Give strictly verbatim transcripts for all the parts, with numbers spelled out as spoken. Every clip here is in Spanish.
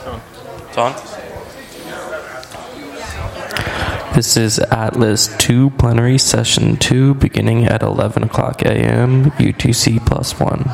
It's on. This is Atlas two Plenary Session two, beginning at eleven o'clock a m, U T C plus one.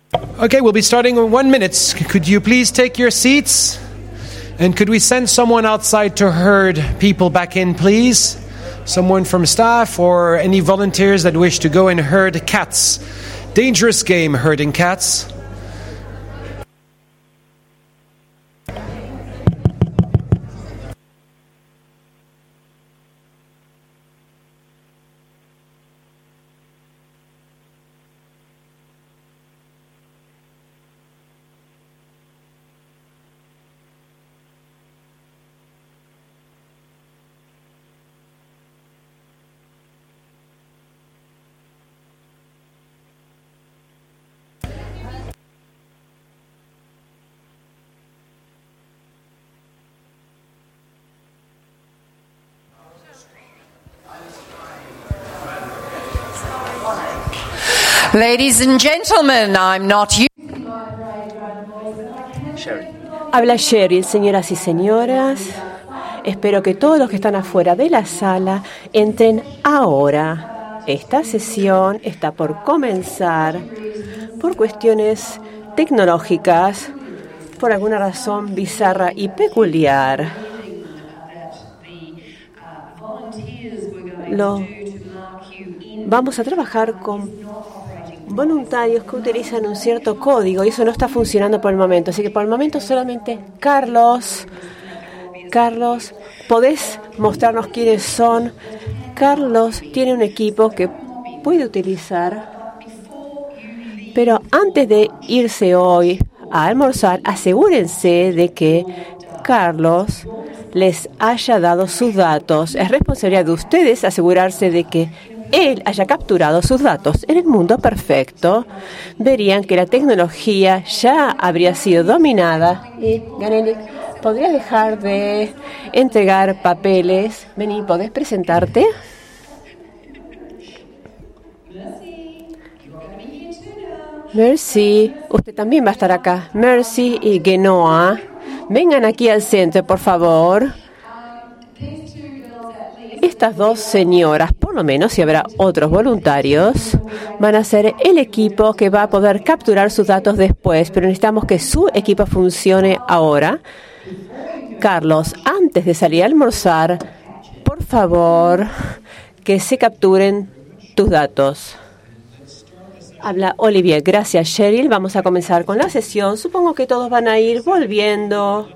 Okay, we'll be starting in one minute. Could you please take your seats? And could we send someone outside to herd people back in, please? Someone from staff or any volunteers that wish to go and herd cats. Dangerous game, herding cats. Ladies and gentlemen, I'm not you. Habla Cheryl, señoras y señoras. Espero que todos los que están afuera de la sala entren ahora. Esta sesión está por comenzar por cuestiones tecnológicas, por alguna razón bizarra y peculiar. Lo, vamos a trabajar con voluntarios que utilizan un cierto código y eso no está funcionando por el momento. Así que por el momento solamente Carlos, Carlos, ¿podés mostrarnos quiénes son? Carlos tiene un equipo que puede utilizar, pero antes de irse hoy a almorzar, asegúrense de que Carlos les haya dado sus datos. Es responsabilidad de ustedes asegurarse de que él haya capturado sus datos. En el mundo perfecto, verían que la tecnología ya habría sido dominada. Y, Ganelik, ¿podrías dejar de entregar papeles? Vení, ¿podés presentarte? Mercy, usted también va a estar acá. Mercy y Genoa, vengan aquí al centro, por favor. Estas dos señoras, por lo menos si habrá otros voluntarios, van a ser el equipo que va a poder capturar sus datos después, pero necesitamos que su equipo funcione ahora. Carlos, antes de salir a almorzar, por favor, que se capturen tus datos. Habla Olivier. Gracias, Cheryl. Vamos a comenzar con la sesión. Supongo que todos van a ir volviendo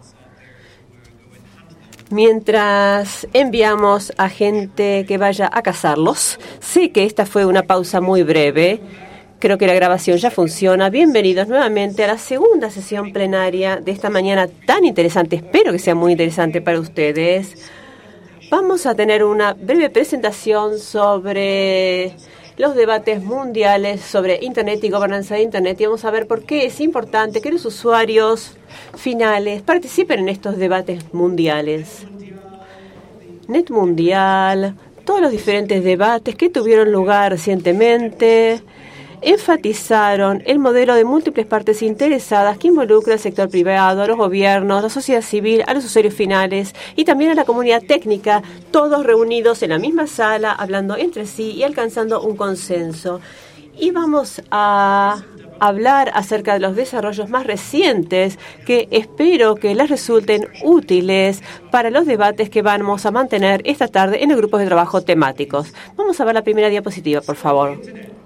mientras enviamos a gente que vaya a cazarlos. Sé que esta fue una pausa muy breve. Creo que la grabación ya funciona. Bienvenidos nuevamente a la segunda sesión plenaria de esta mañana tan interesante. Espero que sea muy interesante para ustedes. Vamos a tener una breve presentación sobre los debates mundiales sobre Internet y gobernanza de Internet, y vamos a ver por qué es importante que los usuarios finales participen en estos debates mundiales. Net Mundial, todos los diferentes debates que tuvieron lugar recientemente enfatizaron el modelo de múltiples partes interesadas que involucra al sector privado, a los gobiernos, a la sociedad civil, a los usuarios finales y también a la comunidad técnica, todos reunidos en la misma sala, hablando entre sí y alcanzando un consenso. Y vamos a hablar acerca de los desarrollos más recientes que espero que les resulten útiles para los debates que vamos a mantener esta tarde en los grupos de trabajo temáticos. Vamos a ver la primera diapositiva, por favor.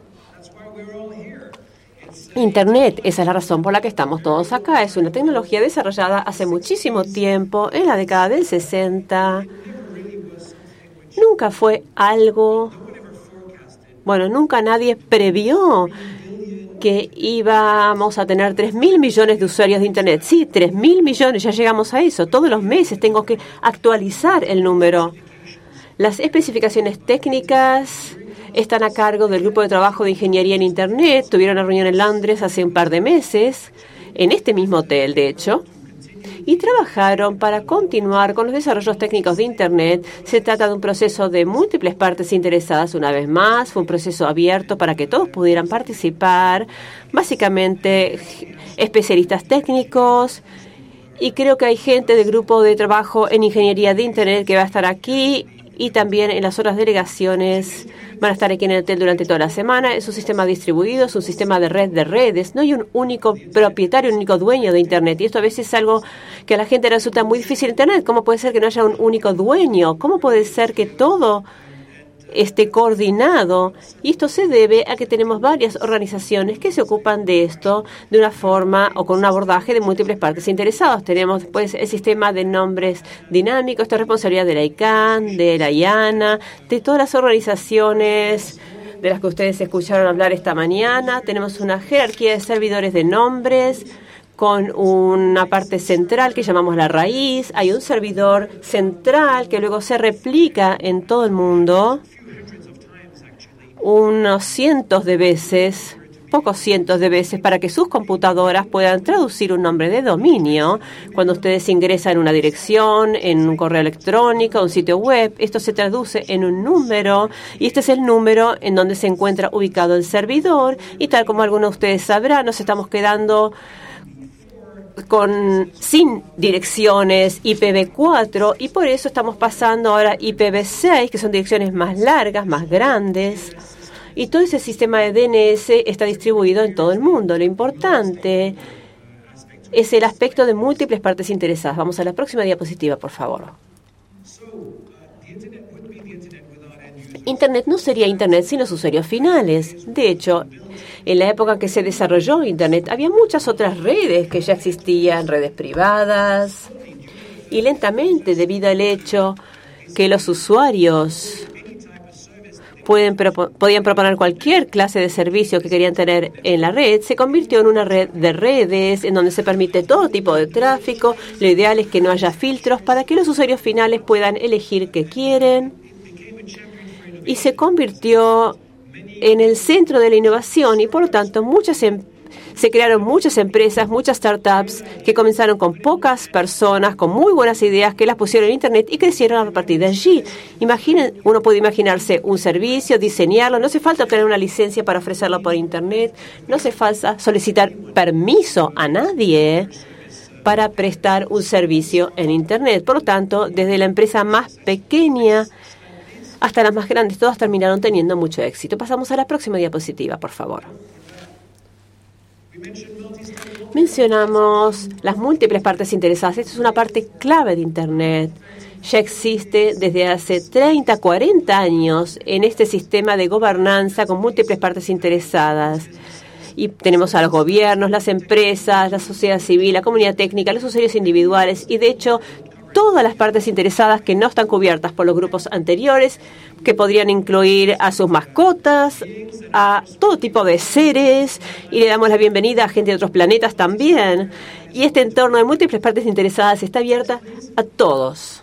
Internet, esa es la razón por la que estamos todos acá. Es una tecnología desarrollada hace muchísimo tiempo, en la década del sesenta. Nunca fue algo... Bueno, nunca nadie previó que íbamos a tener tres mil millones de usuarios de Internet. Sí, tres mil millones, ya llegamos a eso. Todos los meses tengo que actualizar el número. Las especificaciones técnicas están a cargo del Grupo de Trabajo de Ingeniería en Internet. Tuvieron una reunión en Londres hace un par de meses, en este mismo hotel, de hecho, y trabajaron para continuar con los desarrollos técnicos de Internet. Se trata de un proceso de múltiples partes interesadas. Una vez más, fue un proceso abierto para que todos pudieran participar, básicamente especialistas técnicos, y creo que hay gente del Grupo de Trabajo en Ingeniería de Internet que va a estar aquí. y también en las otras delegaciones van a estar aquí en el hotel durante toda la semana. Es un sistema distribuido, es un sistema de red de redes. No hay un único propietario, un único dueño de Internet. Y esto a veces es algo que a la gente resulta muy difícil entender. ¿Cómo puede ser que no haya un único dueño? ¿Cómo puede ser que todo esté coordinado? Y esto se debe a que tenemos varias organizaciones que se ocupan de esto de una forma o con un abordaje de múltiples partes interesadas. Tenemos después el sistema de nombres dinámicos, esta es responsabilidad de la I C A N, de la I A N A, de todas las organizaciones de las que ustedes escucharon hablar esta mañana. Tenemos una jerarquía de servidores de nombres con una parte central que llamamos la raíz. Hay un servidor central que luego se replica en todo el mundo unos cientos de veces, pocos cientos de veces, para que sus computadoras puedan traducir un nombre de dominio. Cuando ustedes ingresan una dirección, en un correo electrónico, un sitio web, esto se traduce en un número, y este es el número en donde se encuentra ubicado el servidor. Y tal como algunos de ustedes sabrán, nos estamos quedando con sin direcciones I P v cuatro, y por eso estamos pasando ahora a I P v seis, que son direcciones más largas, más grandes, y todo ese sistema de D N S está distribuido en todo el mundo. Lo importante es el aspecto de múltiples partes interesadas. Vamos a la próxima diapositiva, por favor. Internet no sería Internet sin los usuarios finales. De hecho, en la época que se desarrolló Internet, había muchas otras redes que ya existían, redes privadas, y lentamente, debido al hecho que los usuarios pueden propo- podían proponer cualquier clase de servicio que querían tener en la red, se convirtió en una red de redes en donde se permite todo tipo de tráfico. Lo ideal es que no haya filtros para que los usuarios finales puedan elegir qué quieren, y se convirtió en el centro de la innovación, y por lo tanto muchas em- se crearon muchas empresas, muchas startups que comenzaron con pocas personas, con muy buenas ideas, que las pusieron en Internet y crecieron a partir de allí. Imaginen, uno puede imaginarse un servicio, diseñarlo, no hace falta obtener una licencia para ofrecerlo por Internet, no hace falta solicitar permiso a nadie para prestar un servicio en Internet. Por lo tanto, desde la empresa más pequeña hasta las más grandes, todas terminaron teniendo mucho éxito. Pasamos a la próxima diapositiva, por favor. Mencionamos las múltiples partes interesadas. Esta es una parte clave de Internet. Ya existe desde hace treinta, cuarenta años en este sistema de gobernanza con múltiples partes interesadas. Y tenemos a los gobiernos, las empresas, la sociedad civil, la comunidad técnica, los usuarios individuales, y de hecho todas las partes interesadas que no están cubiertas por los grupos anteriores, que podrían incluir a sus mascotas, a todo tipo de seres, y le damos la bienvenida a gente de otros planetas también. Y este entorno de múltiples partes interesadas está abierta a todos.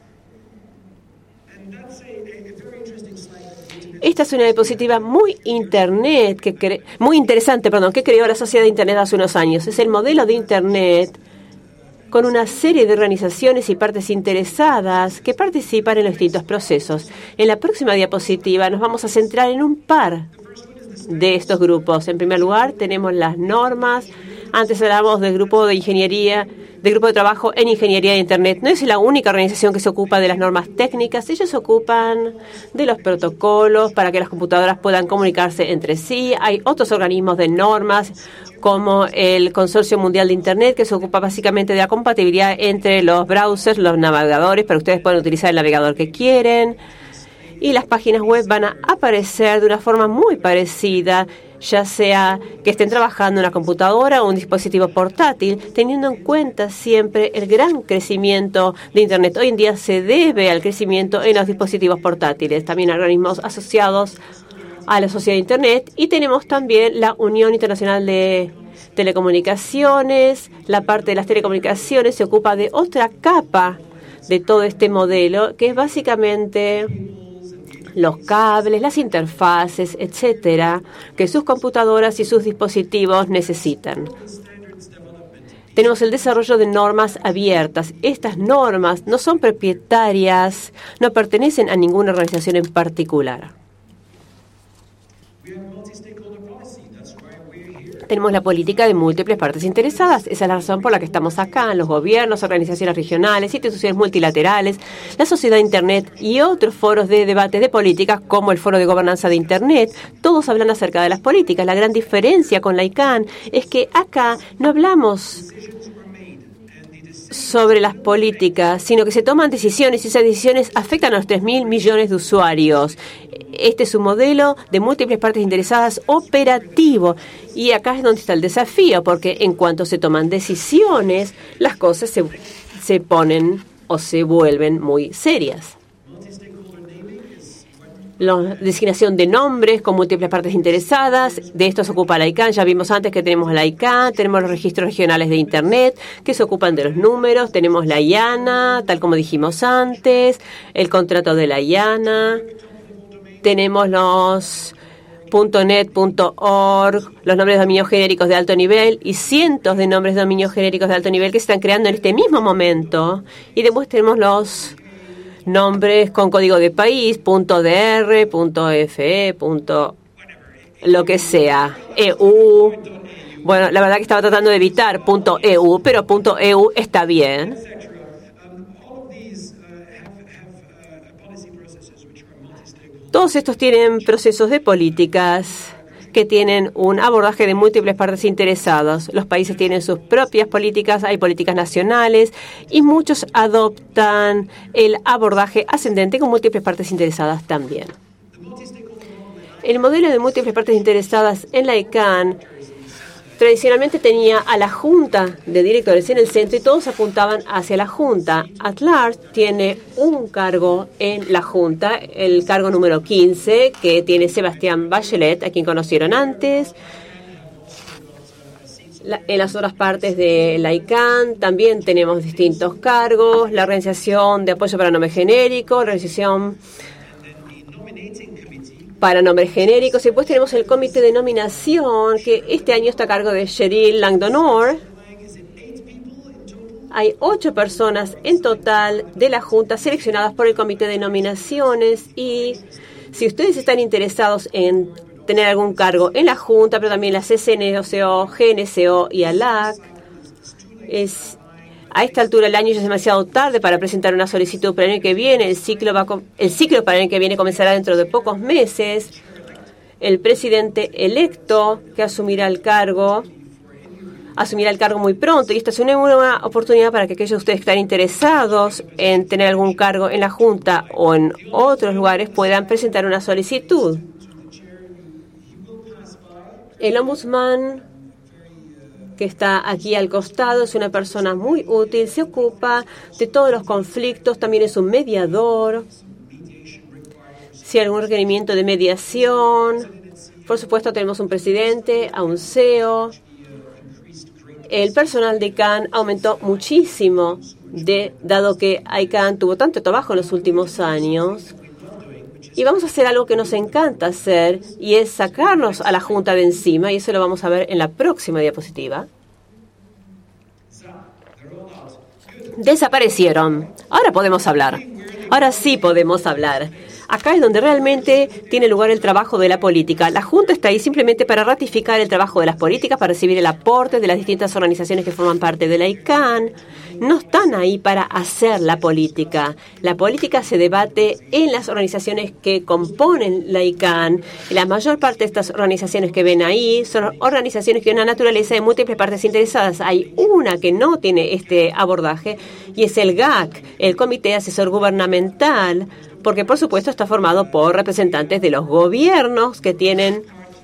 Esta es una diapositiva muy internet que cre- muy interesante, perdón, que creó la Sociedad de Internet hace unos años. Es el modelo de Internet con una serie de organizaciones y partes interesadas que participan en los distintos procesos. En la próxima diapositiva nos vamos a centrar en un par de estos grupos. En primer lugar, tenemos las normas. Antes hablamos del grupo de ingeniería, del grupo de trabajo en ingeniería de Internet. No es la única organización que se ocupa de las normas técnicas. Ellos se ocupan de los protocolos para que las computadoras puedan comunicarse entre sí. Hay otros organismos de normas, como el Consorcio Mundial de Internet, que se ocupa básicamente de la compatibilidad entre los browsers, los navegadores, para que ustedes puedan utilizar el navegador que quieren. Y las páginas web van a aparecer de una forma muy parecida, ya sea que estén trabajando en una computadora o un dispositivo portátil, teniendo en cuenta siempre el gran crecimiento de Internet. Hoy en día se debe al crecimiento en los dispositivos portátiles. También hay organismos asociados a la Sociedad de Internet, y tenemos también la Unión Internacional de Telecomunicaciones. La parte de las telecomunicaciones se ocupa de otra capa de todo este modelo, que es básicamente los cables, las interfaces, etcétera, que sus computadoras y sus dispositivos necesitan. Tenemos el desarrollo de normas abiertas. Estas normas no son propietarias, no pertenecen a ninguna organización en particular. tenemos la política de múltiples partes interesadas. Esa es la razón por la que estamos acá. Los gobiernos, organizaciones regionales, instituciones multilaterales, la sociedad de Internet y otros foros de debate de políticas como el Foro de Gobernanza de Internet. Todos hablan acerca de las políticas. La gran diferencia con la I C A N es que acá no hablamos sobre las políticas, sino que se toman decisiones y esas decisiones afectan a los tres mil millones de usuarios. Este es un modelo de múltiples partes interesadas operativo y acá es donde está el desafío, porque en cuanto se toman decisiones, las cosas se, se ponen o se vuelven muy serias. La designación de nombres con múltiples partes interesadas, de esto se ocupa la I C A N. Ya vimos antes que tenemos la I C A N, tenemos los registros regionales de Internet que se ocupan de los números, tenemos la I A N A, tal como dijimos antes, el contrato de la I A N A, tenemos los .net, .org, los nombres de dominio genéricos de alto nivel y cientos de nombres de dominio genéricos de alto nivel que se están creando en este mismo momento. Y después tenemos los nombres con código de país, .dr, .fe, lo que sea, E U. Bueno, la verdad que estaba tratando de evitar .e u, pero .e u está bien. Todos estos tienen procesos de políticas que tienen un abordaje de múltiples partes interesadas. Los países tienen sus propias políticas, hay políticas nacionales y muchos adoptan el abordaje ascendente con múltiples partes interesadas también. El modelo de múltiples partes interesadas en la I C A N tradicionalmente tenía a la junta de directores en el centro y todos apuntaban hacia la junta. At Large tiene un cargo en la junta, el cargo número quince, que tiene Sebastián Bachelet, a quien conocieron antes. La, en las otras partes de la I C A N también tenemos distintos cargos, la Organización de Apoyo para Nombres Genéricos, la Organización para Nombres Genéricos, y después tenemos el Comité de Nominación, que este año está a cargo de Cheryl Langdonor. Hay ocho personas en total de la Junta seleccionadas por el Comité de Nominaciones, y si ustedes están interesados en tener algún cargo en la Junta, pero también la C C N C O, G N C O y A L A C, es... A esta altura del año ya es demasiado tarde para presentar una solicitud para el año que viene. El ciclo, va a, el ciclo para el año que viene comenzará dentro de pocos meses. El presidente electo que asumirá el cargo, asumirá el cargo muy pronto. Y esta es una buena oportunidad para que aquellos de ustedes que están interesados en tener algún cargo en la Junta o en otros lugares puedan presentar una solicitud. El ombudsman que está aquí al costado es una persona muy útil, se ocupa de todos los conflictos, también es un mediador. Si hay algún requerimiento de mediación, por supuesto tenemos un presidente, a un C E O. El personal de I C A N aumentó muchísimo, de, dado que I C A N tuvo tanto trabajo en los últimos años. Y vamos a hacer algo que nos encanta hacer, y es sacarnos a la Junta de encima, y eso lo vamos a ver en la próxima diapositiva. Desaparecieron. Ahora podemos hablar. Ahora sí podemos hablar. Acá es donde realmente tiene lugar el trabajo de la política. La Junta está ahí simplemente para ratificar el trabajo de las políticas, para recibir el aporte de las distintas organizaciones que forman parte de la I C A N. No están ahí para hacer la política. La política se debate en las organizaciones que componen la I C A N. Y la mayor parte de estas organizaciones que ven ahí son organizaciones que tienen una naturaleza de múltiples partes interesadas. Hay una que no tiene este abordaje y es el G A C, el Comité Asesor Gubernamental, porque por supuesto está formado por representantes de los gobiernos que tienen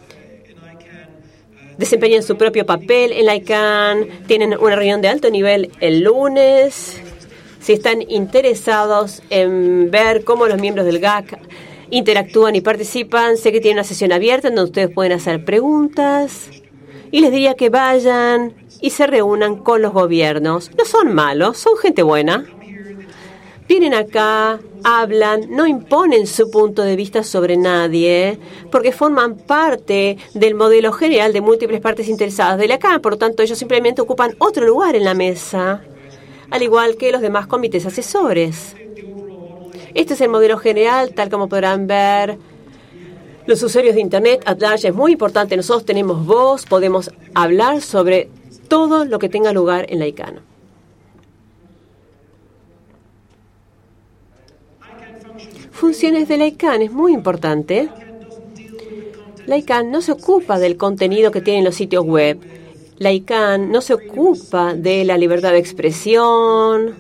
desempeñan su propio papel en la I C A N, tienen una reunión de alto nivel el lunes. Si están interesados en ver cómo los miembros del G A C interactúan y participan, sé que tienen una sesión abierta en donde ustedes pueden hacer preguntas, y les diría que vayan y se reúnan con los gobiernos. No son malos, son gente buena. Vienen acá, hablan, no imponen su punto de vista sobre nadie, porque forman parte del modelo general de múltiples partes interesadas de la I C A N. Por lo tanto, ellos simplemente ocupan otro lugar en la mesa, al igual que los demás comités asesores. Este es el modelo general, tal como podrán ver los usuarios de Internet at large es muy importante. Nosotros tenemos voz, podemos hablar sobre todo lo que tenga lugar en la ICANN. Funciones de la ICANN es muy importante. La ICANN no se ocupa del contenido que tienen los sitios web. La ICANN no se ocupa de la libertad de expresión,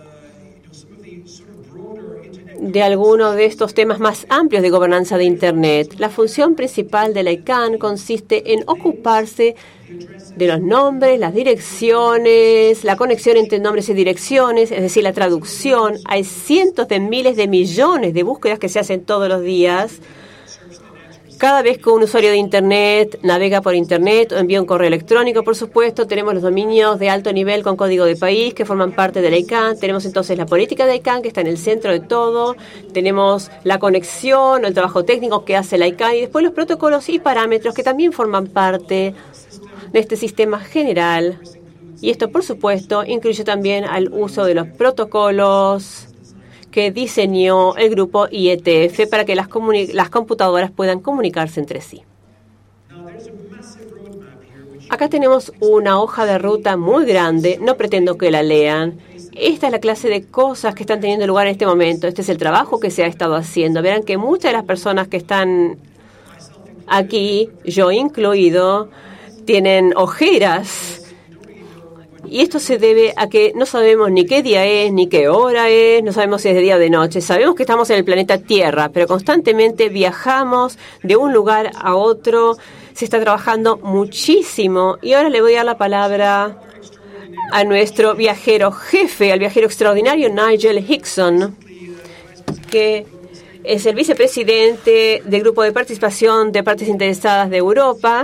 de alguno de estos temas más amplios de gobernanza de Internet. La función principal de la ICANN consiste en ocuparse de los nombres, las direcciones, la conexión entre nombres y direcciones, es decir, la traducción. Hay cientos de miles de millones de búsquedas que se hacen todos los días. Cada vez que un usuario de Internet navega por Internet o envía un correo electrónico, por supuesto, tenemos los dominios de alto nivel con código de país que forman parte de la ICANN. Tenemos entonces la política de la ICANN que está en el centro de todo. Tenemos la conexión, el trabajo técnico que hace la ICANN y después los protocolos y parámetros que también forman parte de este sistema general. Y esto, por supuesto, incluye también al uso de los protocolos que diseñó el grupo I E T F para que las, las computadoras puedan comunicarse entre sí. Acá tenemos una hoja de ruta muy grande, no pretendo que la lean. Esta es la clase de cosas que están teniendo lugar en este momento. Este es el trabajo que se ha estado haciendo. Verán que muchas de las personas que están aquí, yo incluido, tienen ojeras. Y esto se debe a que no sabemos ni qué día es, ni qué hora es, no sabemos si es de día o de noche. Sabemos que estamos en el planeta Tierra, pero constantemente viajamos de un lugar a otro. Se está trabajando muchísimo. Y ahora le voy a dar la palabra a nuestro viajero jefe, al viajero extraordinario Nigel Hickson, que es el vicepresidente del Grupo de Participación de Partes Interesadas de Europa,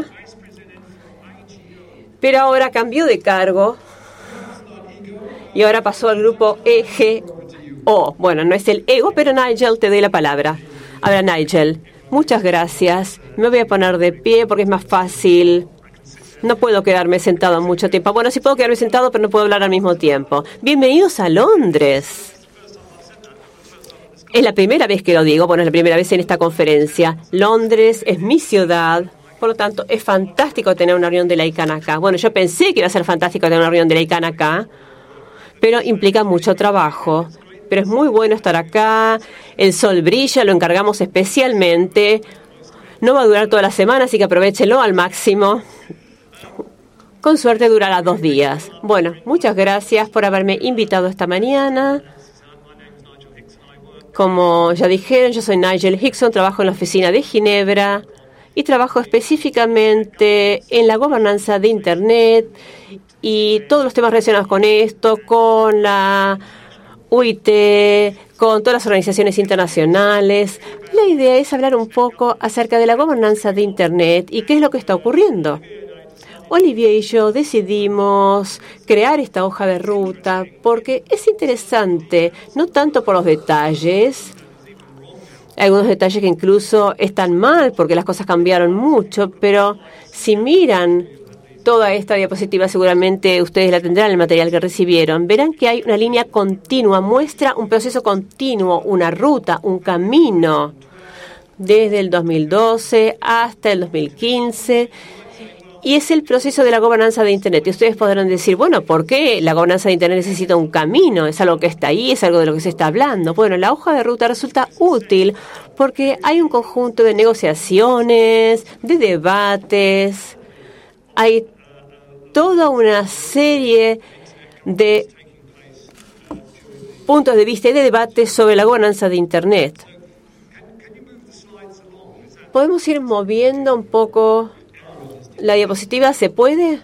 pero ahora cambió de cargo y ahora pasó al grupo E G O. Bueno, no es el ego, pero Nigel, te doy la palabra. Ahora, Nigel, muchas gracias. Me voy a poner de pie porque es más fácil. No puedo quedarme sentado mucho tiempo. Bueno, sí puedo quedarme sentado, pero no puedo hablar al mismo tiempo. Bienvenidos a Londres. Es la primera vez que lo digo, bueno, es la primera vez en esta conferencia. Londres es mi ciudad. Por lo tanto, es fantástico tener una reunión de la ICANN acá. Bueno, yo pensé que iba a ser fantástico tener una reunión de la ICANN acá, pero implica mucho trabajo. Pero es muy bueno estar acá. El sol brilla, lo encargamos especialmente. No va a durar toda la semana, así que aprovéchelo al máximo. Con suerte durará dos días. Bueno, muchas gracias por haberme invitado esta mañana. Como ya dijeron, yo soy Nigel Hickson, trabajo en la oficina de Ginebra y trabajo específicamente en la gobernanza de Internet y todos los temas relacionados con esto, con la U I T, con todas las organizaciones internacionales. La idea es hablar un poco acerca de la gobernanza de Internet y qué es lo que está ocurriendo. Olivier y yo decidimos crear esta hoja de ruta porque es interesante, no tanto por los detalles. Hay algunos detalles que incluso están mal porque las cosas cambiaron mucho, pero si miran toda esta diapositiva, seguramente ustedes la tendrán en el material que recibieron, verán que hay una línea continua, muestra un proceso continuo, una ruta, un camino, desde el dos mil doce hasta el dos mil quince. Y es el proceso de la gobernanza de Internet. Y ustedes podrán decir, bueno, ¿por qué la gobernanza de Internet necesita un camino? ¿Es algo que está ahí? ¿Es algo de lo que se está hablando? Bueno, la hoja de ruta resulta útil porque hay un conjunto de negociaciones, de debates, hay toda una serie de puntos de vista y de debates sobre la gobernanza de Internet. ¿Podemos ir moviendo un poco la diapositiva? ¿Se puede?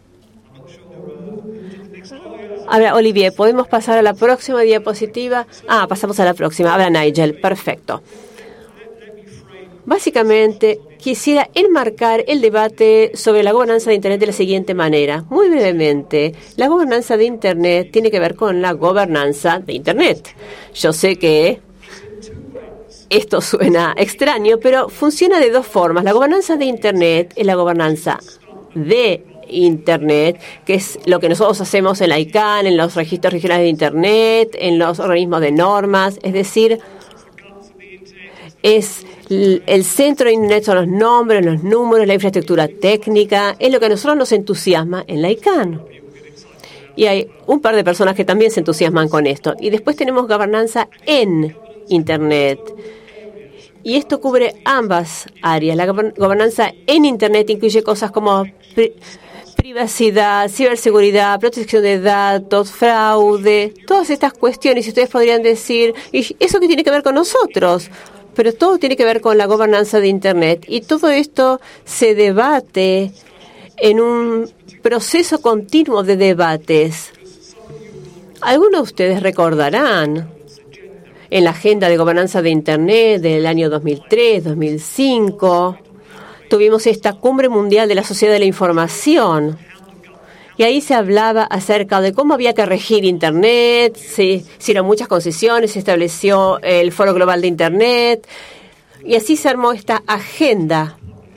A ver, Olivier, ¿podemos pasar a la próxima diapositiva? Ah, pasamos a la próxima. Habla Nigel. Perfecto. Básicamente, quisiera enmarcar el debate sobre la gobernanza de Internet de la siguiente manera. Muy brevemente, la gobernanza de Internet tiene que ver con la gobernanza de Internet. Yo sé que esto suena extraño, pero funciona de dos formas. La gobernanza de Internet es la gobernanza de Internet, que es lo que nosotros hacemos en la ICANN, en los registros regionales de Internet, en los organismos de normas, es decir, es el centro de Internet, son los nombres, los números, la infraestructura técnica, es lo que a nosotros nos entusiasma en la I C A N. Y hay un par de personas que también se entusiasman con esto. Y después tenemos gobernanza en Internet. Y esto cubre ambas áreas. La gobernanza en Internet incluye cosas como pri- privacidad, ciberseguridad, protección de datos, fraude, todas estas cuestiones. Y ustedes podrían decir, ¿y eso qué tiene que ver con nosotros? Pero todo tiene que ver con la gobernanza de Internet. Y todo esto se debate en un proceso continuo de debates. Algunos de ustedes recordarán en la agenda de gobernanza de Internet del año dos mil tres, dos mil cinco, tuvimos esta cumbre mundial de la sociedad de la información. Y ahí se hablaba acerca de cómo había que regir Internet, se hicieron muchas concesiones, se estableció el Foro Global de Internet, y así se armó esta agenda.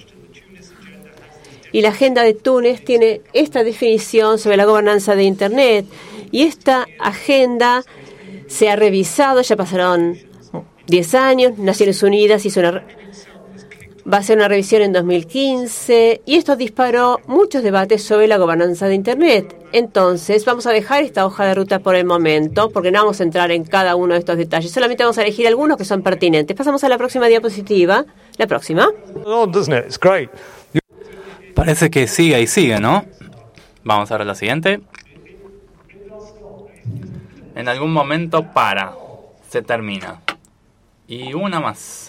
Y la agenda de Túnez tiene esta definición sobre la gobernanza de Internet. Y esta agenda se ha revisado, ya pasaron diez años, Naciones Unidas hizo una, va a hacer una revisión en dos mil quince, y esto disparó muchos debates sobre la gobernanza de Internet. Entonces, vamos a dejar esta hoja de ruta por el momento, porque no vamos a entrar en cada uno de estos detalles, solamente vamos a elegir algunos que son pertinentes. Pasamos a la próxima diapositiva. La próxima. Oh, doesn't it? It's great. Parece que sigue y sigue, ¿no? Vamos a ver la siguiente. En algún momento para, se termina. Y una más.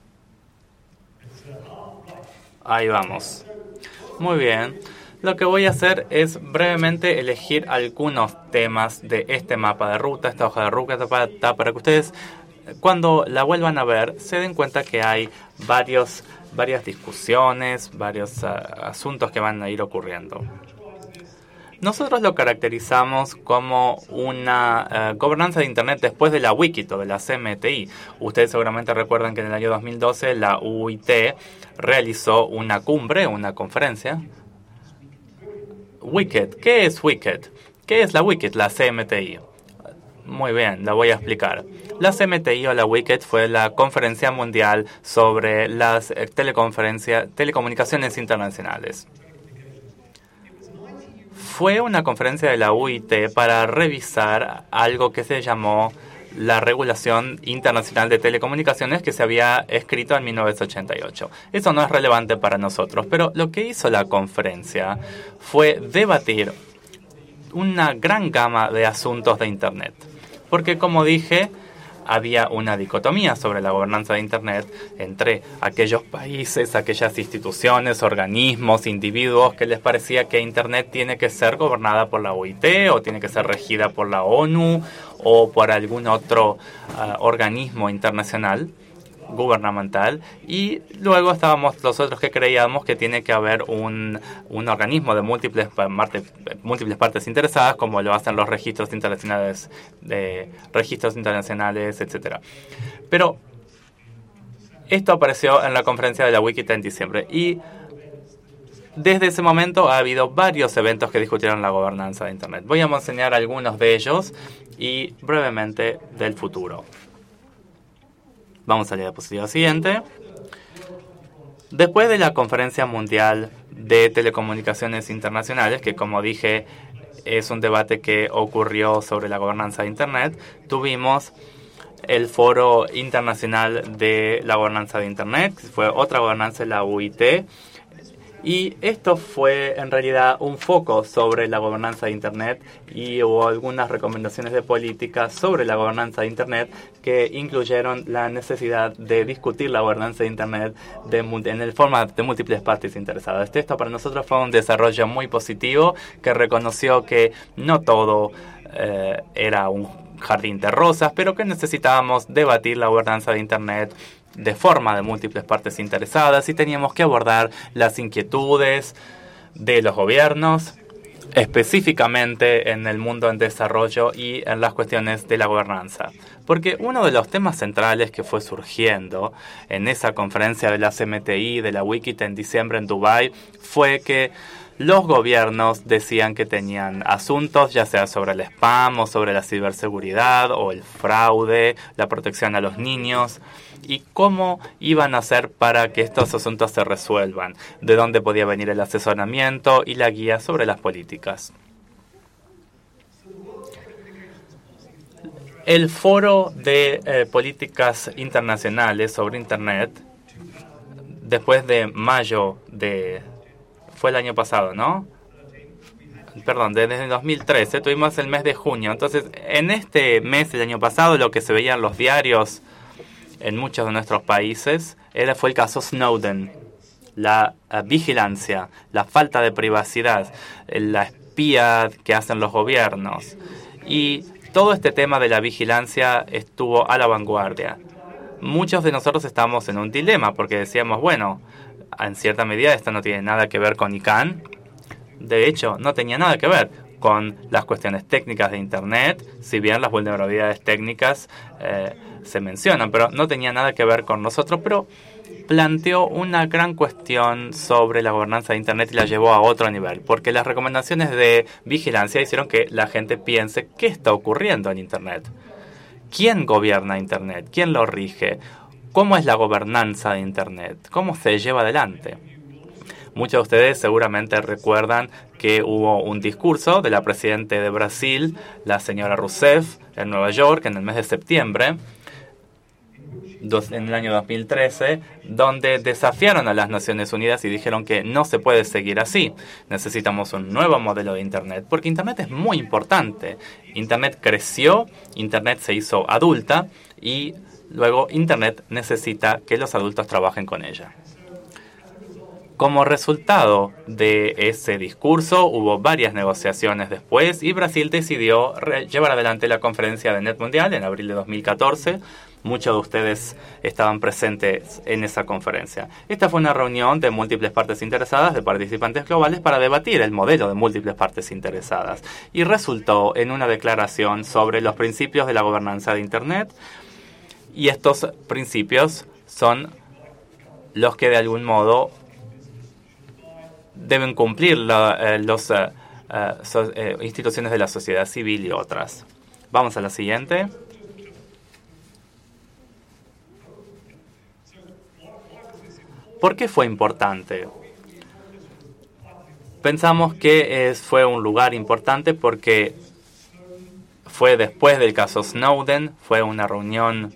Ahí vamos. Muy bien. Lo que voy a hacer es brevemente elegir algunos temas de este mapa de ruta, esta hoja de ruta, para, para que ustedes, cuando la vuelvan a ver, se den cuenta que hay varios... varias discusiones, varios uh, asuntos que van a ir ocurriendo. Nosotros lo caracterizamos como una uh, gobernanza de Internet después de la Wikit o de la C M T I. Ustedes seguramente recuerdan que en el año dos mil doce la U I T realizó una cumbre, una conferencia. Wikit, ¿qué es Wikit? ¿Qué es la Wikit, la C M T I? Muy bien, la voy a explicar. La C M T I o la Wikit fue la conferencia mundial sobre las teleconferencias, telecomunicaciones internacionales. Fue una conferencia de la U I T para revisar algo que se llamó la Regulación Internacional de Telecomunicaciones, que se había escrito en mil novecientos ochenta y ocho. Eso no es relevante para nosotros, pero lo que hizo la conferencia fue debatir una gran gama de asuntos de Internet. Porque, como dije, había una dicotomía sobre la gobernanza de Internet entre aquellos países, aquellas instituciones, organismos, individuos que les parecía que Internet tiene que ser gobernada por la O I T o tiene que ser regida por la ONU o por algún otro uh, organismo internacional gubernamental, y luego estábamos los otros que creíamos que tiene que haber un, un organismo de múltiples, parte, múltiples partes interesadas, como lo hacen los registros internacionales, de registros internacionales, etcétera. Pero esto apareció en la conferencia de la Wikit en diciembre, y desde ese momento ha habido varios eventos que discutieron la gobernanza de Internet. Voy a enseñar algunos de ellos y brevemente del futuro. Vamos a la diapositiva siguiente. Después de la Conferencia Mundial de Telecomunicaciones Internacionales, que como dije es un debate que ocurrió sobre la gobernanza de Internet, tuvimos el Foro Internacional de la Gobernanza de Internet, que fue otra gobernanza de la U I T, y esto fue en realidad un foco sobre la gobernanza de Internet, y hubo algunas recomendaciones de política sobre la gobernanza de Internet que incluyeron la necesidad de discutir la gobernanza de Internet de, en el forma de múltiples partes interesadas. Esto para nosotros fue un desarrollo muy positivo que reconoció que no todo eh, era un jardín de rosas, pero que necesitábamos debatir la gobernanza de Internet de forma de múltiples partes interesadas, y teníamos que abordar las inquietudes de los gobiernos, específicamente en el mundo en desarrollo y en las cuestiones de la gobernanza. Porque uno de los temas centrales que fue surgiendo en esa conferencia de la C M T I, de la Wikit en diciembre en Dubái, fue que los gobiernos decían que tenían asuntos, ya sea sobre el spam o sobre la ciberseguridad o el fraude, la protección a los niños, y cómo iban a hacer para que estos asuntos se resuelvan, de dónde podía venir el asesoramiento y la guía sobre las políticas. El Foro de eh, Políticas Internacionales sobre Internet, después de mayo de... fue el año pasado, ¿no? Perdón, desde el dos mil trece, tuvimos el mes de junio. Entonces, en este mes, el año pasado, lo que se veía en los diarios en muchos de nuestros países era, fue el caso Snowden. La uh, vigilancia, la falta de privacidad, la espía que hacen los gobiernos. Y todo este tema de la vigilancia estuvo a la vanguardia. Muchos de nosotros estábamos en un dilema porque decíamos, bueno, en cierta medida esto no tiene nada que ver con I CANN. De hecho, no tenía nada que ver con las cuestiones técnicas de Internet, si bien las vulnerabilidades técnicas eh, se mencionan, pero no tenía nada que ver con nosotros, pero planteó una gran cuestión sobre la gobernanza de Internet y la llevó a otro nivel, porque las recomendaciones de vigilancia hicieron que la gente piense qué está ocurriendo en Internet. ¿Quién gobierna Internet? ¿Quién lo rige? ¿Cómo es la gobernanza de Internet? ¿Cómo se lleva adelante? Muchos de ustedes seguramente recuerdan que hubo un discurso de la presidenta de Brasil, la señora Rousseff, en Nueva York, en el mes de septiembre, en el año dos mil trece, donde desafiaron a las Naciones Unidas y dijeron que no se puede seguir así. Necesitamos un nuevo modelo de Internet, porque Internet es muy importante. Internet creció, Internet se hizo adulta y luego Internet necesita que los adultos trabajen con ella. Como resultado de ese discurso, hubo varias negociaciones después y Brasil decidió llevar adelante la conferencia de Net Mundial en abril de dos mil catorce. Muchos de ustedes estaban presentes en esa conferencia. Esta fue una reunión de múltiples partes interesadas, de participantes globales, para debatir el modelo de múltiples partes interesadas. Y resultó en una declaración sobre los principios de la gobernanza de Internet. Y estos principios son los que de algún modo deben cumplir las eh, uh, so, eh, instituciones de la sociedad civil y otras. Vamos a la siguiente. ¿Por qué fue importante? Pensamos que es, fue un lugar importante porque fue después del caso Snowden, fue una reunión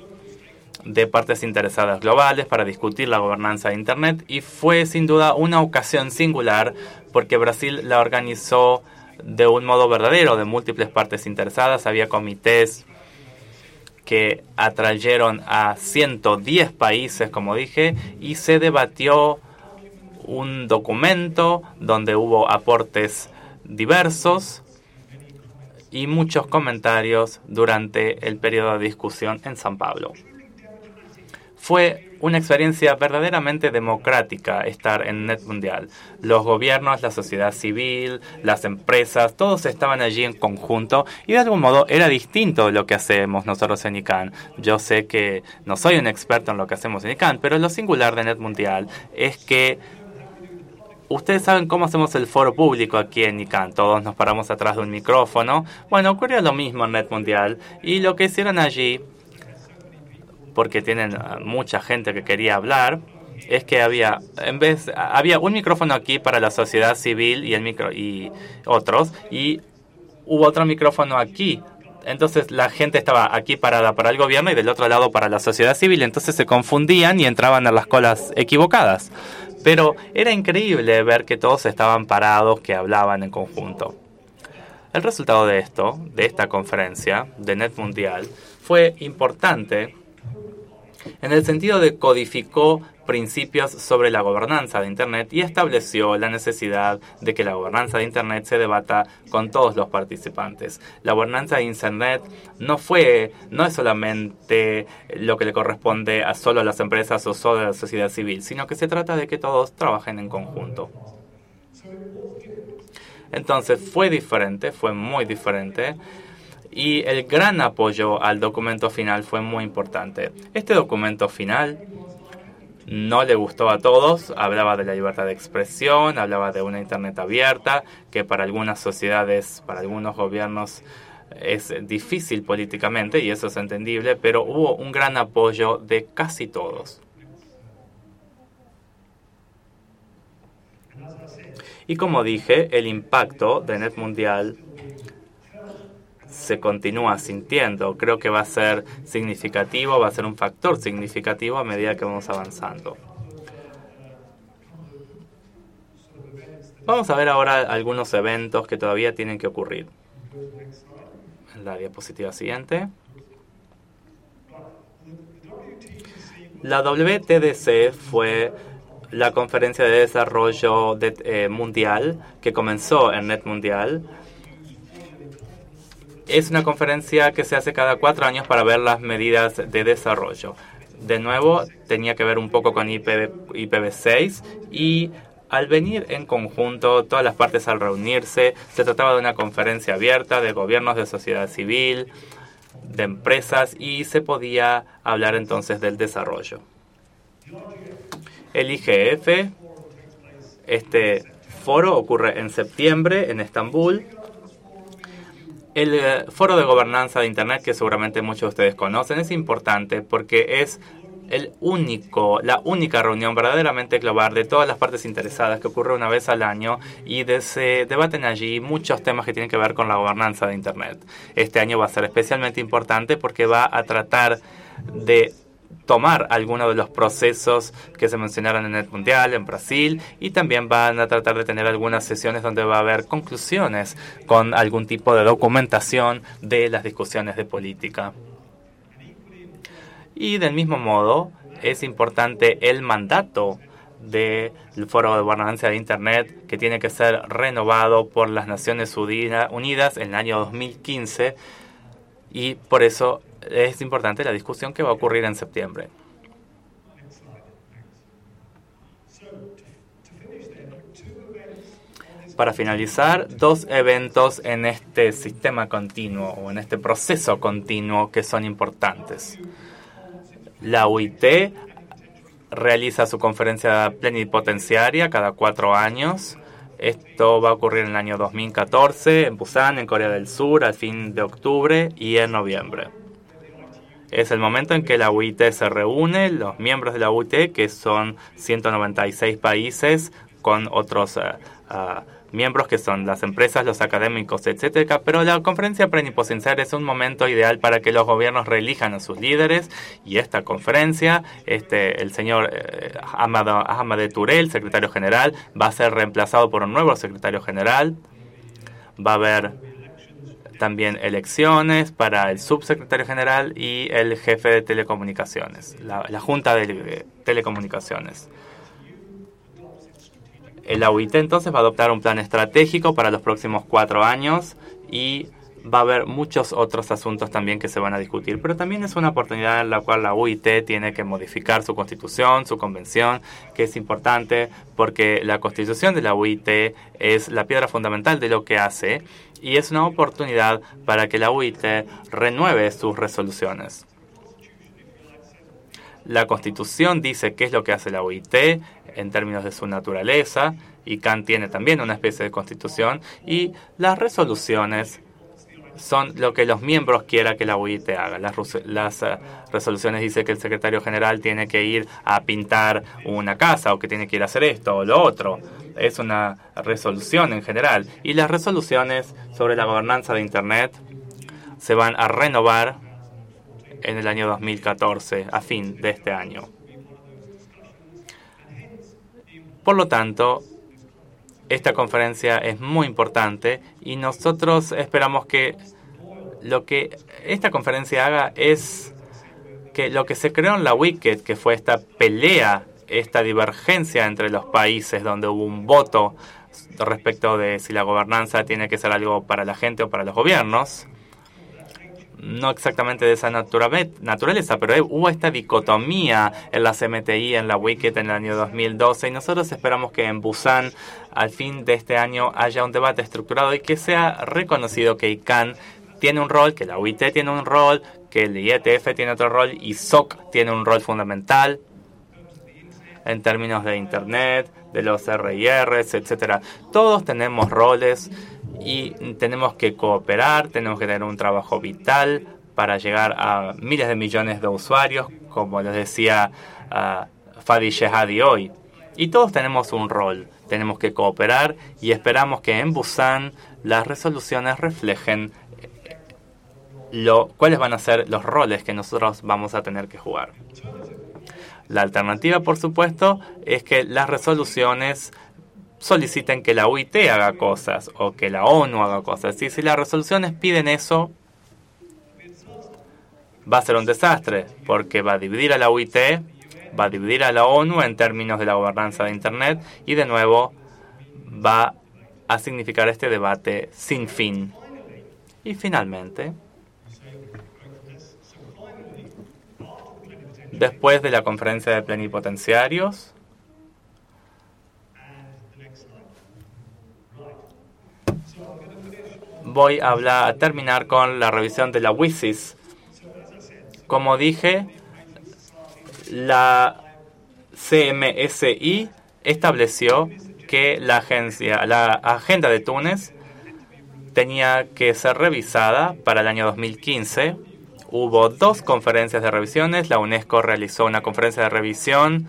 de partes interesadas globales para discutir la gobernanza de Internet y fue sin duda una ocasión singular porque Brasil la organizó de un modo verdadero, de múltiples partes interesadas. Había comités que atrayeron a ciento diez países, como dije, y se debatió un documento donde hubo aportes diversos y muchos comentarios durante el periodo de discusión en San Pablo. Fue una experiencia verdaderamente democrática estar en Net Mundial. Los gobiernos, la sociedad civil, las empresas, todos estaban allí en conjunto y de algún modo era distinto de lo que hacemos nosotros en I CANN. Yo sé que no soy un experto en lo que hacemos en I CANN, pero lo singular de Net Mundial es que ustedes saben cómo hacemos el foro público aquí en I CANN. Todos nos paramos atrás de un micrófono. Bueno, ocurrió lo mismo en Net Mundial y lo que hicieron allí, porque tienen mucha gente que quería hablar, es que había en vez había un micrófono aquí para la sociedad civil y el micro y otros y hubo otro micrófono aquí. Entonces la gente estaba aquí parada para el gobierno y del otro lado para la sociedad civil, entonces se confundían y entraban a las colas equivocadas. Pero era increíble ver que todos estaban parados, que hablaban en conjunto. El resultado de esto, de esta conferencia de Net Mundial, fue importante en el sentido de codificó principios sobre la gobernanza de Internet y estableció la necesidad de que la gobernanza de Internet se debata con todos los participantes. La gobernanza de Internet no fue, no es solamente lo que le corresponde a solo a las empresas o solo a la sociedad civil, sino que se trata de que todos trabajen en conjunto. Entonces fue diferente, fue muy diferente. Y el gran apoyo al documento final fue muy importante. Este documento final no le gustó a todos. Hablaba de la libertad de expresión, hablaba de una Internet abierta, que para algunas sociedades, para algunos gobiernos es difícil políticamente y eso es entendible, pero hubo un gran apoyo de casi todos. Y como dije, el impacto de Net Mundial se continúa sintiendo. Creo que va a ser significativo, va a ser un factor significativo a medida que vamos avanzando. Vamos a ver ahora algunos eventos que todavía tienen que ocurrir. En la diapositiva siguiente. La W T D C fue la conferencia de desarrollo de, eh, mundial que comenzó en Net Mundial. Es una conferencia que se hace cada cuatro años para ver las medidas de desarrollo. De nuevo, tenía que ver un poco con I P v seis y al venir en conjunto, todas las partes al reunirse, se trataba de una conferencia abierta de gobiernos, de sociedad civil, de empresas y se podía hablar entonces del desarrollo. El I G F, este foro ocurre en septiembre en Estambul. El eh, foro de gobernanza de Internet, que seguramente muchos de ustedes conocen, es importante porque es el único, la única reunión verdaderamente global de todas las partes interesadas que ocurre una vez al año y de, se debaten allí muchos temas que tienen que ver con la gobernanza de Internet. Este año va a ser especialmente importante porque va a tratar de tomar algunos de los procesos que se mencionaron en Net Mundial, en Brasil, y también van a tratar de tener algunas sesiones donde va a haber conclusiones con algún tipo de documentación de las discusiones de política. Y del mismo modo, es importante el mandato del Foro de Gobernanza de Internet, que tiene que ser renovado por las Naciones Unidas en el año dos mil quince, y por eso es importante la discusión que va a ocurrir en septiembre. Para finalizar, dos eventos en este sistema continuo o en este proceso continuo que son importantes. La U I T realiza su conferencia plenipotenciaria cada cuatro años. Esto va a ocurrir en el año dos mil catorce en Busan, en Corea del Sur, al fin de octubre y en noviembre. Es el momento en que la U I T se reúne, los miembros de la U I T, que son ciento noventa y seis países, con otros uh, uh, miembros que son las empresas, los académicos, etcétera. Pero la conferencia plenipotenciaria es un momento ideal para que los gobiernos reelijan a sus líderes, y esta conferencia, este, el señor eh, Ahmadinejad, el secretario general, va a ser reemplazado por un nuevo secretario general. Va a haber también elecciones para el subsecretario general y el jefe de telecomunicaciones, la, la Junta de Telecomunicaciones. La U I T entonces va a adoptar un plan estratégico para los próximos cuatro años y va a haber muchos otros asuntos también que se van a discutir, pero también es una oportunidad en la cual la U I T tiene que modificar su constitución, su convención, que es importante porque la constitución de la U I T es la piedra fundamental de lo que hace y es una oportunidad para que la U I T renueve sus resoluciones. La Constitución dice qué es lo que hace la U I T en términos de su naturaleza, y Kant tiene también una especie de Constitución, y las resoluciones son lo que los miembros quieran que la U I T haga. Las, las uh, resoluciones dicen que el secretario general tiene que ir a pintar una casa, o que tiene que ir a hacer esto o lo otro. Es una resolución en general, y las resoluciones sobre la gobernanza de Internet se van a renovar en el año dos mil catorce, a fin de este año. Por lo tanto, esta conferencia es muy importante y nosotros esperamos que lo que esta conferencia haga es que lo que se creó en la Wicked, que fue esta pelea, esta divergencia entre los países donde hubo un voto respecto de si la gobernanza tiene que ser algo para la gente o para los gobiernos, no exactamente de esa naturaleza, pero hubo esta dicotomía en las M T I, en la Wicked en el año dos mil doce, y nosotros esperamos que en Busan, al fin de este año, haya un debate estructurado y que sea reconocido que I C A N tiene un rol, que la U I T tiene un rol, que el I E T F tiene otro rol y S O C tiene un rol fundamental en términos de Internet, de los R I Rs, etcétera. Todos tenemos roles y tenemos que cooperar, tenemos que tener un trabajo vital para llegar a miles de millones de usuarios, como les decía uh, Fadi Shehadi hoy. Y todos tenemos un rol, tenemos que cooperar y esperamos que en Busan las resoluciones reflejen lo, cuáles van a ser los roles que nosotros vamos a tener que jugar. La alternativa, por supuesto, es que las resoluciones soliciten que la U I T haga cosas o que la ONU haga cosas. Y si las resoluciones piden eso, va a ser un desastre, porque va a dividir a la U I T, va a dividir a la ONU en términos de la gobernanza de Internet y de nuevo va a significar este debate sin fin. Y finalmente, después de la conferencia de plenipotenciarios, voy a, hablar, a terminar con la revisión de la WSIS. Como dije, la C M S I estableció que la agencia, la agenda de Túnez tenía que ser revisada para el año dos mil quince. Hubo dos conferencias de revisiones. La UNESCO realizó una conferencia de revisión.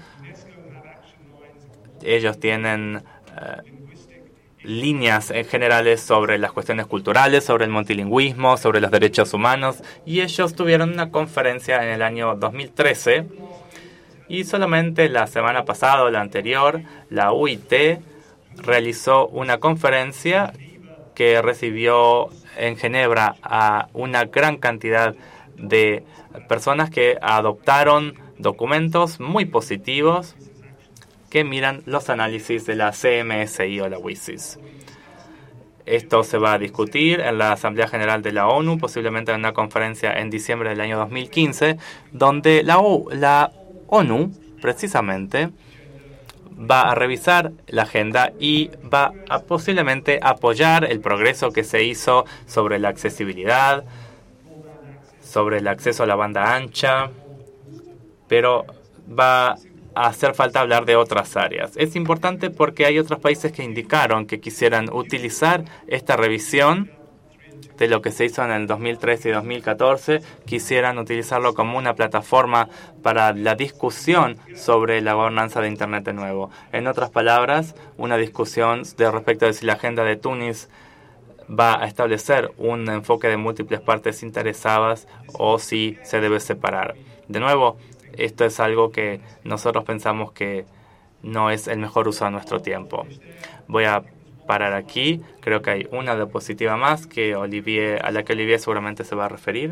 Ellos tienen uh, líneas en generales sobre las cuestiones culturales, sobre el multilingüismo, sobre los derechos humanos. Y ellos tuvieron una conferencia en el año dos mil trece. Y solamente la semana pasada o la anterior, la U I T realizó una conferencia que recibió en Ginebra a una gran cantidad de personas que adoptaron documentos muy positivos que miran los análisis de la C M S I o la WSIS. Esto se va a discutir en la Asamblea General de la ONU, posiblemente en una conferencia en diciembre del año dos mil quince, donde la, U, la ONU, precisamente, va a revisar la agenda y va a posiblemente apoyar el progreso que se hizo sobre la accesibilidad, sobre el acceso a la banda ancha, pero va a hacer falta hablar de otras áreas. Es importante porque hay otros países que indicaron que quisieran utilizar esta revisión de lo que se hizo en el dos mil trece y dos mil catorce, quisieran utilizarlo como una plataforma para la discusión sobre la gobernanza de Internet de nuevo. En otras palabras, una discusión de respecto de si la agenda de Túnez va a establecer un enfoque de múltiples partes interesadas o si se debe separar. De nuevo, esto es algo que nosotros pensamos que no es el mejor uso de nuestro tiempo. Voy a parar aquí. Creo que hay una diapositiva más que Olivier, a la que Olivier seguramente se va a referir.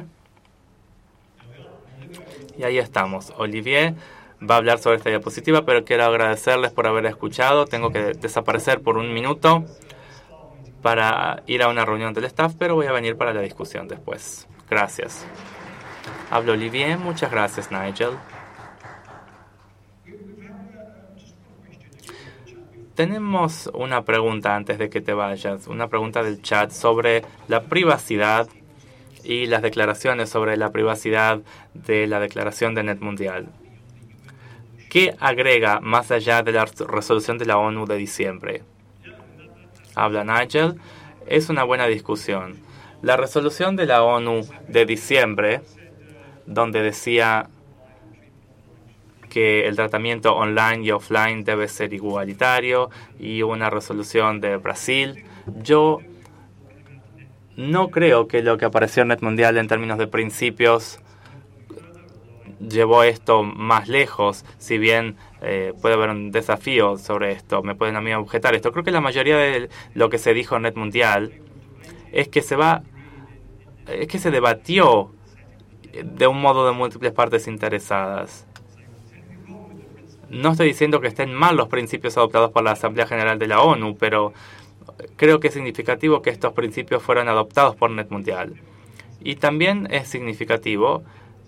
Y ahí estamos. Olivier va a hablar sobre esta diapositiva, pero quiero agradecerles por haber escuchado. Tengo que desaparecer por un minuto para ir a una reunión del staff, pero voy a venir para la discusión después. Gracias. Hablo Olivier. Muchas gracias, Nigel. Tenemos una pregunta antes de que te vayas, una pregunta del chat sobre la privacidad y las declaraciones sobre la privacidad de la declaración de Net Mundial. ¿Qué agrega más allá de la resolución de la ONU de diciembre? Habla Nigel. Es una buena discusión. La resolución de la ONU de diciembre, donde decía que el tratamiento online y offline debe ser igualitario, y una resolución de Brasil. Yo no creo que lo que apareció en Net Mundial en términos de principios llevó esto más lejos, si bien eh, puede haber un desafío sobre esto, me pueden a mí objetar esto. Creo que la mayoría de lo que se dijo en Net Mundial es que se va, es que se debatió de un modo de múltiples partes interesadas. No estoy diciendo que estén mal los principios adoptados por la Asamblea General de la ONU, pero creo que es significativo que estos principios fueran adoptados por Net Mundial. Y también es significativo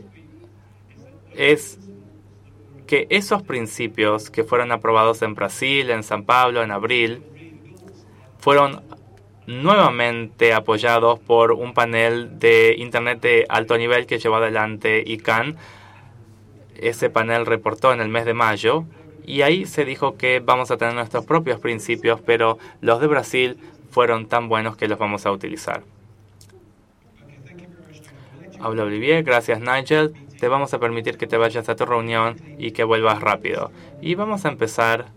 es que esos principios que fueron aprobados en Brasil, en San Pablo, en abril, fueron nuevamente apoyados por un panel de Internet de alto nivel que llevó adelante I C A N. Ese panel reportó en el mes de mayo y ahí se dijo que vamos a tener nuestros propios principios, pero los de Brasil fueron tan buenos que los vamos a utilizar. Habla Olivier, gracias Nigel. Te vamos a permitir que te vayas a tu reunión y que vuelvas rápido. Y vamos a empezar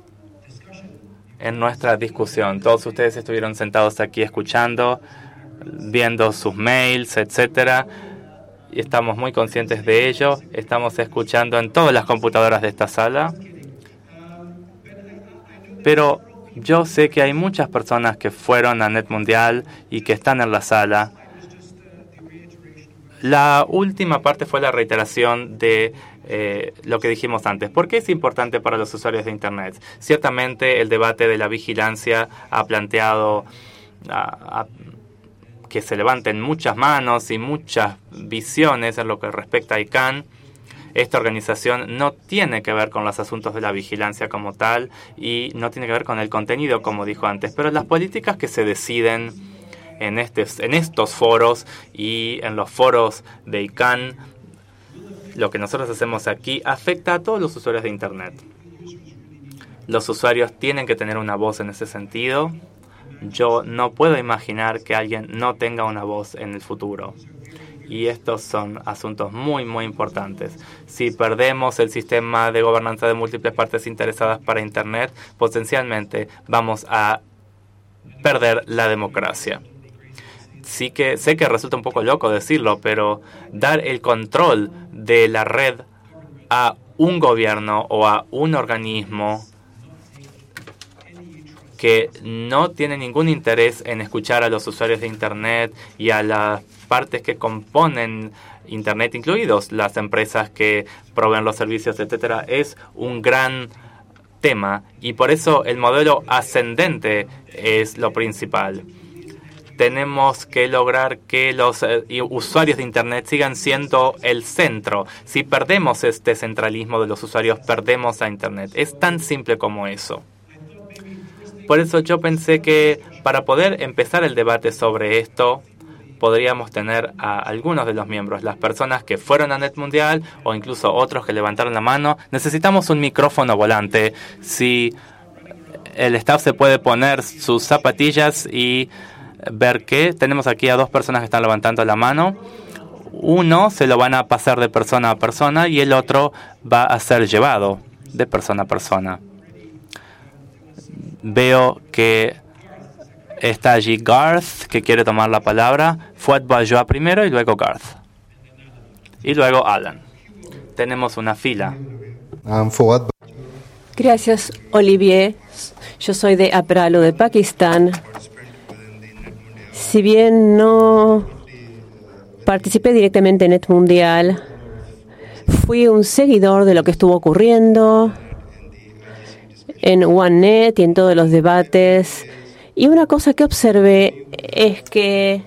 en nuestra discusión. Todos ustedes estuvieron sentados aquí escuchando, viendo sus mails, etcétera. Y estamos muy conscientes de ello. Estamos escuchando en todas las computadoras de esta sala. Pero yo sé que hay muchas personas que fueron a Net Mundial y que están en la sala. La última parte fue la reiteración de eh, lo que dijimos antes. ¿Por qué es importante para los usuarios de Internet? Ciertamente el debate de la vigilancia ha planteado a, a, que se levanten muchas manos y muchas visiones en lo que respecta a I C A N. Esta organización no tiene que ver con los asuntos de la vigilancia como tal y no tiene que ver con el contenido, como dijo antes, pero las políticas que se deciden en, este, en estos foros y en los foros de I C A N, lo que nosotros hacemos aquí afecta a todos los usuarios de Internet. Los usuarios tienen que tener una voz en ese sentido. Yo no puedo imaginar que alguien no tenga una voz en el futuro. Y estos son asuntos muy, muy importantes. Si perdemos el sistema de gobernanza de múltiples partes interesadas para Internet, potencialmente vamos a perder la democracia. Sí que sé que resulta un poco loco decirlo, pero dar el control de la red a un gobierno o a un organismo que no tiene ningún interés en escuchar a los usuarios de Internet y a las partes que componen Internet, incluidos las empresas que proveen los servicios, etcétera, es un gran tema y por eso el modelo ascendente es lo principal. Tenemos que lograr que los eh, usuarios de Internet sigan siendo el centro. Si perdemos este centralismo de los usuarios, perdemos a Internet. Es tan simple como eso. Por eso yo pensé que para poder empezar el debate sobre esto, podríamos tener a algunos de los miembros, las personas que fueron a Net Mundial o incluso otros que levantaron la mano. Necesitamos un micrófono volante. Si el staff se puede poner sus zapatillas y ver que tenemos aquí a dos personas que están levantando la mano. Uno se lo van a pasar de persona a persona y el otro va a ser llevado de persona a persona. Veo que está allí Garth, que quiere tomar la palabra. Fuad Bourgeois primero y luego Garth. Y luego Alan. Tenemos una fila. Um, Fuad. Gracias, Olivier. Yo soy de Apralo, de Pakistán. Si bien no participé directamente en Net Mundial, fui un seguidor de lo que estuvo ocurriendo en OneNet y en todos los debates. Y una cosa que observé es que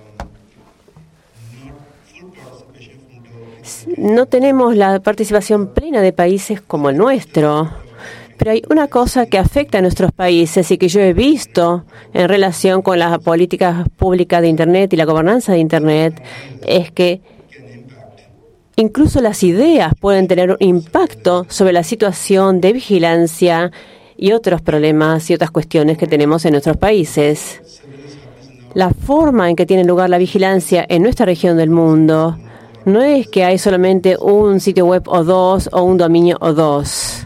no tenemos la participación plena de países como el nuestro. Pero hay una cosa que afecta a nuestros países y que yo he visto en relación con las políticas públicas de Internet y la gobernanza de Internet, es que incluso las ideas pueden tener un impacto sobre la situación de vigilancia y otros problemas y otras cuestiones que tenemos en nuestros países. La forma en que tiene lugar la vigilancia en nuestra región del mundo no es que hay solamente un sitio web o dos o un dominio o dos.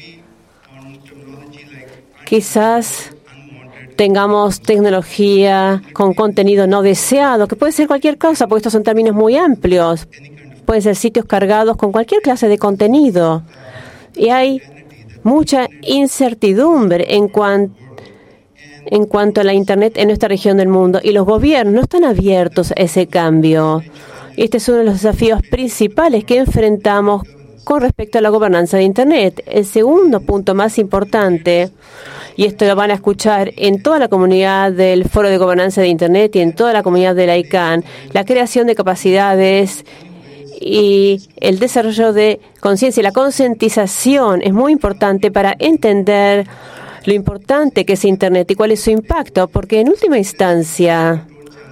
Quizás tengamos tecnología con contenido no deseado, que puede ser cualquier cosa, porque estos son términos muy amplios. Pueden ser sitios cargados con cualquier clase de contenido. Y hay mucha incertidumbre en, cuan, en cuanto a la Internet en nuestra región del mundo. Y los gobiernos no están abiertos a ese cambio. Y este es uno de los desafíos principales que enfrentamos con respecto a la gobernanza de Internet. El segundo punto más importante, y esto lo van a escuchar en toda la comunidad del Foro de Gobernanza de Internet y en toda la comunidad de la I C A N, la creación de capacidades y el desarrollo de conciencia y la concientización es muy importante para entender lo importante que es Internet y cuál es su impacto, porque en última instancia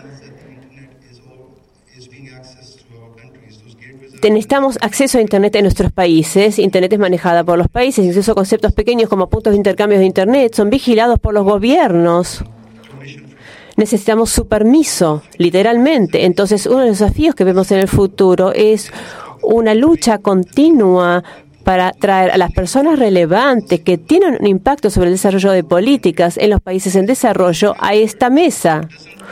necesitamos acceso a Internet en nuestros países. Internet es manejada por los países, incluso conceptos pequeños como puntos de intercambio de Internet son vigilados por los gobiernos. necesitamos su permiso, literalmente. Entonces, uno de los desafíos que vemos en el futuro es una lucha continua para traer a las personas relevantes que tienen un impacto sobre el desarrollo de políticas en los países en desarrollo a esta mesa.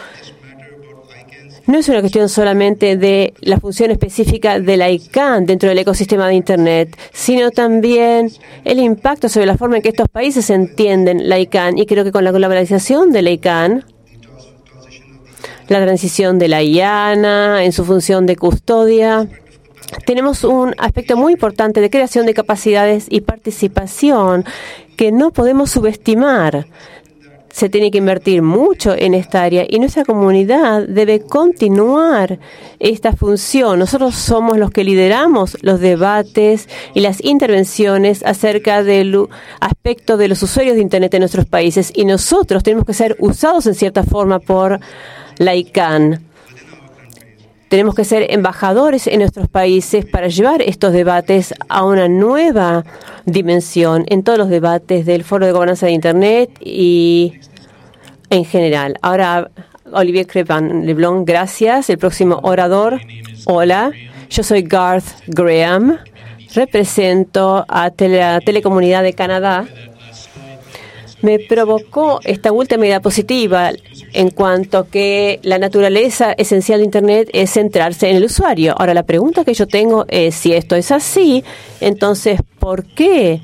No es una cuestión solamente de la función específica de la I C A N dentro del ecosistema de Internet, sino también el impacto sobre la forma en que estos países entienden la I C A N. Y creo que con la globalización de la I C A N, la transición de la I A N A en su función de custodia, tenemos un aspecto muy importante de creación de capacidades y participación que no podemos subestimar. Se tiene que invertir mucho en esta área y nuestra comunidad debe continuar esta función. Nosotros somos los que lideramos los debates y las intervenciones acerca del aspecto de los usuarios de Internet en nuestros países, y nosotros tenemos que ser usados en cierta forma por la I C A N. Tenemos que ser embajadores en nuestros países para llevar estos debates a una nueva dimensión en todos los debates del Foro de Gobernanza de Internet y en general. Ahora, Olivier Crépin-Leblond, gracias. El próximo orador. Hola, yo soy Garth Graham. Represento a tele, la Telecomunidad de Canadá. Me provocó esta última diapositiva en cuanto que la naturaleza esencial de Internet es centrarse en el usuario. Ahora, la pregunta que yo tengo es, si esto es así, entonces, ¿por qué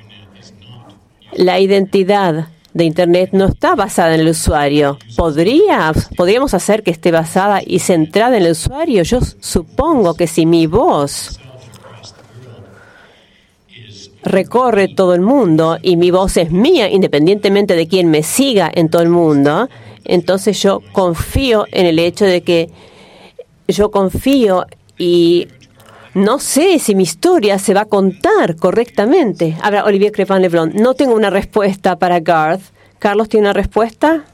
la identidad de Internet no está basada en el usuario? ¿Podría, ¿Podríamos hacer que esté basada y centrada en el usuario? Yo supongo que si mi voz recorre todo el mundo y mi voz es mía, independientemente de quién me siga en todo el mundo, entonces yo confío en el hecho de que yo confío y no sé si mi historia se va a contar correctamente. Ahora, Olivier Crépin-Leblond, no tengo una respuesta para Garth. ¿Carlos tiene una respuesta?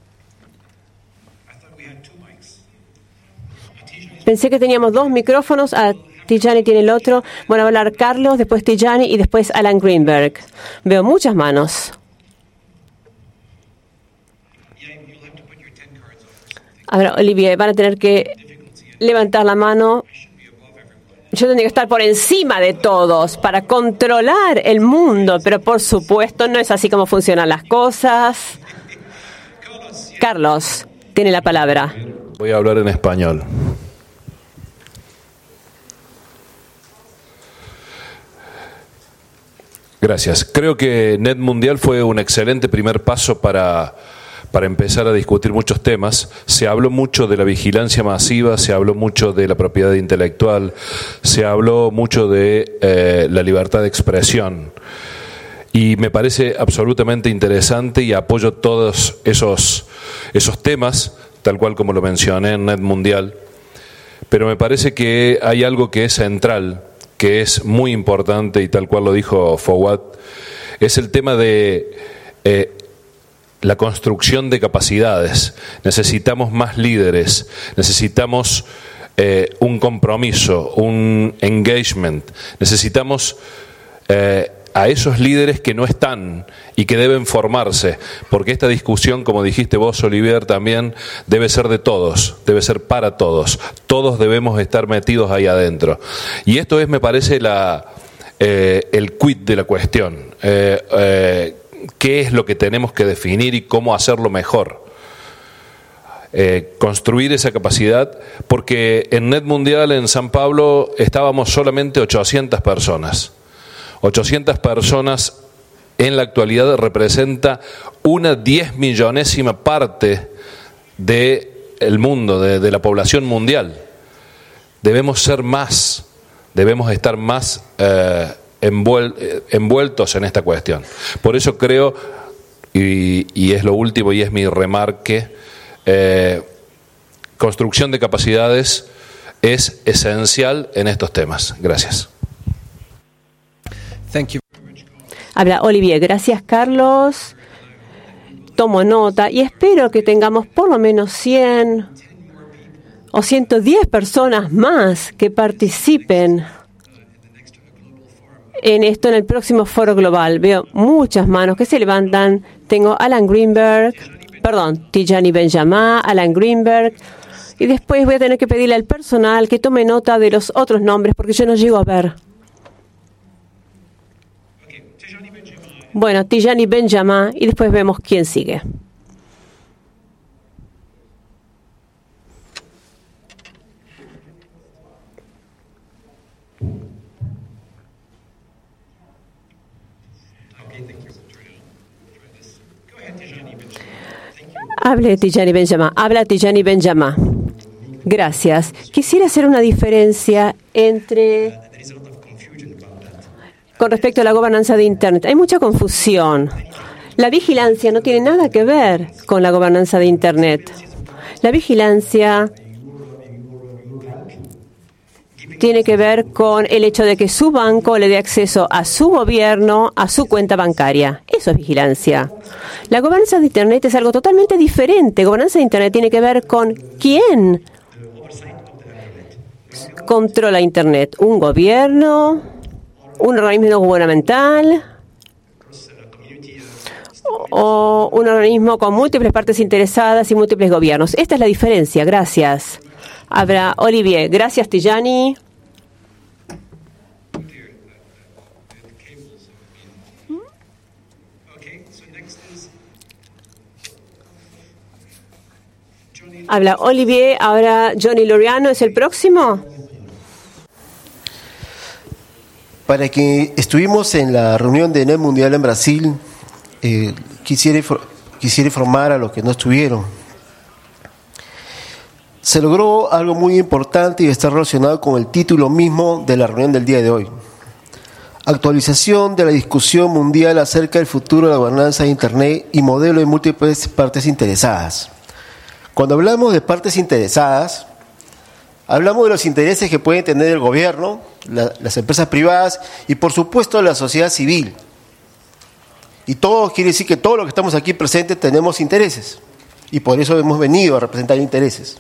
Pensé que teníamos dos micrófonos. Ah, Tijani tiene el otro. Bueno, va a hablar Carlos, después Tijani y después Alan Greenberg. Veo muchas manos. Ahora, Olivier, van a tener que levantar la mano. Yo tendría que estar por encima de todos para controlar el mundo, pero por supuesto no es así como funcionan las cosas. Carlos, tiene la palabra. Voy a hablar en español. Gracias. Creo que Net Mundial fue un excelente primer paso para, para empezar a discutir muchos temas. Se habló mucho de la vigilancia masiva, se habló mucho de la propiedad intelectual, se habló mucho de eh, la libertad de expresión. Y me parece absolutamente interesante y apoyo todos esos, esos temas, tal cual como lo mencioné en Net Mundial. Pero me parece que hay algo que es central, que es muy importante y tal cual lo dijo Fawad, es el tema de eh, la construcción de capacidades. Necesitamos más líderes, necesitamos eh, un compromiso, un engagement, necesitamos eh, a esos líderes que no están y que deben formarse, porque esta discusión, como dijiste vos, Olivier, también debe ser de todos, debe ser para todos. Todos debemos estar metidos ahí adentro. Y esto es, me parece, la, eh, el quid de la cuestión. Eh, eh, ¿Qué es lo que tenemos que definir y cómo hacerlo mejor? Eh, construir esa capacidad, porque en Net Mundial, en San Pablo, estábamos solamente ochocientas personas. ochocientas personas en la actualidad representa una diez millonésima parte del mundo, de, de la población mundial. Debemos ser más, debemos estar más eh, envuel, envueltos en esta cuestión. Por eso creo, y, y es lo último y es mi remarque, eh, construcción de capacidades es esencial en estos temas. Gracias. Thank you. Habla Olivier. Gracias, Carlos. Tomo nota y espero que tengamos por lo menos cien o ciento diez personas más que participen en esto en el próximo foro global. Veo muchas manos que se levantan. Tengo Alan Greenberg perdón, Tijani Benjamá, Alan Greenberg. Y después voy a tener que pedirle al personal que tome nota de los otros nombres porque yo no llego a ver. Bueno, Tijani Benjamá y después vemos quién sigue. Hable Tijani Benjamá. Habla Tijani Benjamá. Gracias. Quisiera hacer una diferencia entre con respecto a la gobernanza de Internet. Hay mucha confusión. La vigilancia no tiene nada que ver con la gobernanza de Internet. La vigilancia tiene que ver con el hecho de que su banco le dé acceso a su gobierno, a su cuenta bancaria. Eso es vigilancia. La gobernanza de Internet es algo totalmente diferente. Gobernanza de Internet tiene que ver con quién controla Internet. Un gobierno, un organismo gubernamental o un organismo con múltiples partes interesadas y múltiples gobiernos. Esta es la diferencia. Gracias. Habrá Olivier. Gracias, Tijani. Habla Olivier. Ahora Johnny Loriano es el próximo. Para que estuvimos en la reunión de Net Mundial en Brasil, eh, quisiera, quisiera informar a los que no estuvieron. Se logró algo muy importante y está relacionado con el título mismo de la reunión del día de hoy. Actualización de la discusión mundial acerca del futuro de la gobernanza de Internet y modelo de múltiples partes interesadas. Cuando hablamos de partes interesadas, hablamos de los intereses que pueden tener el gobierno, la, las empresas privadas y por supuesto la sociedad civil. Y todo quiere decir que todos los que estamos aquí presentes tenemos intereses y por eso hemos venido a representar intereses.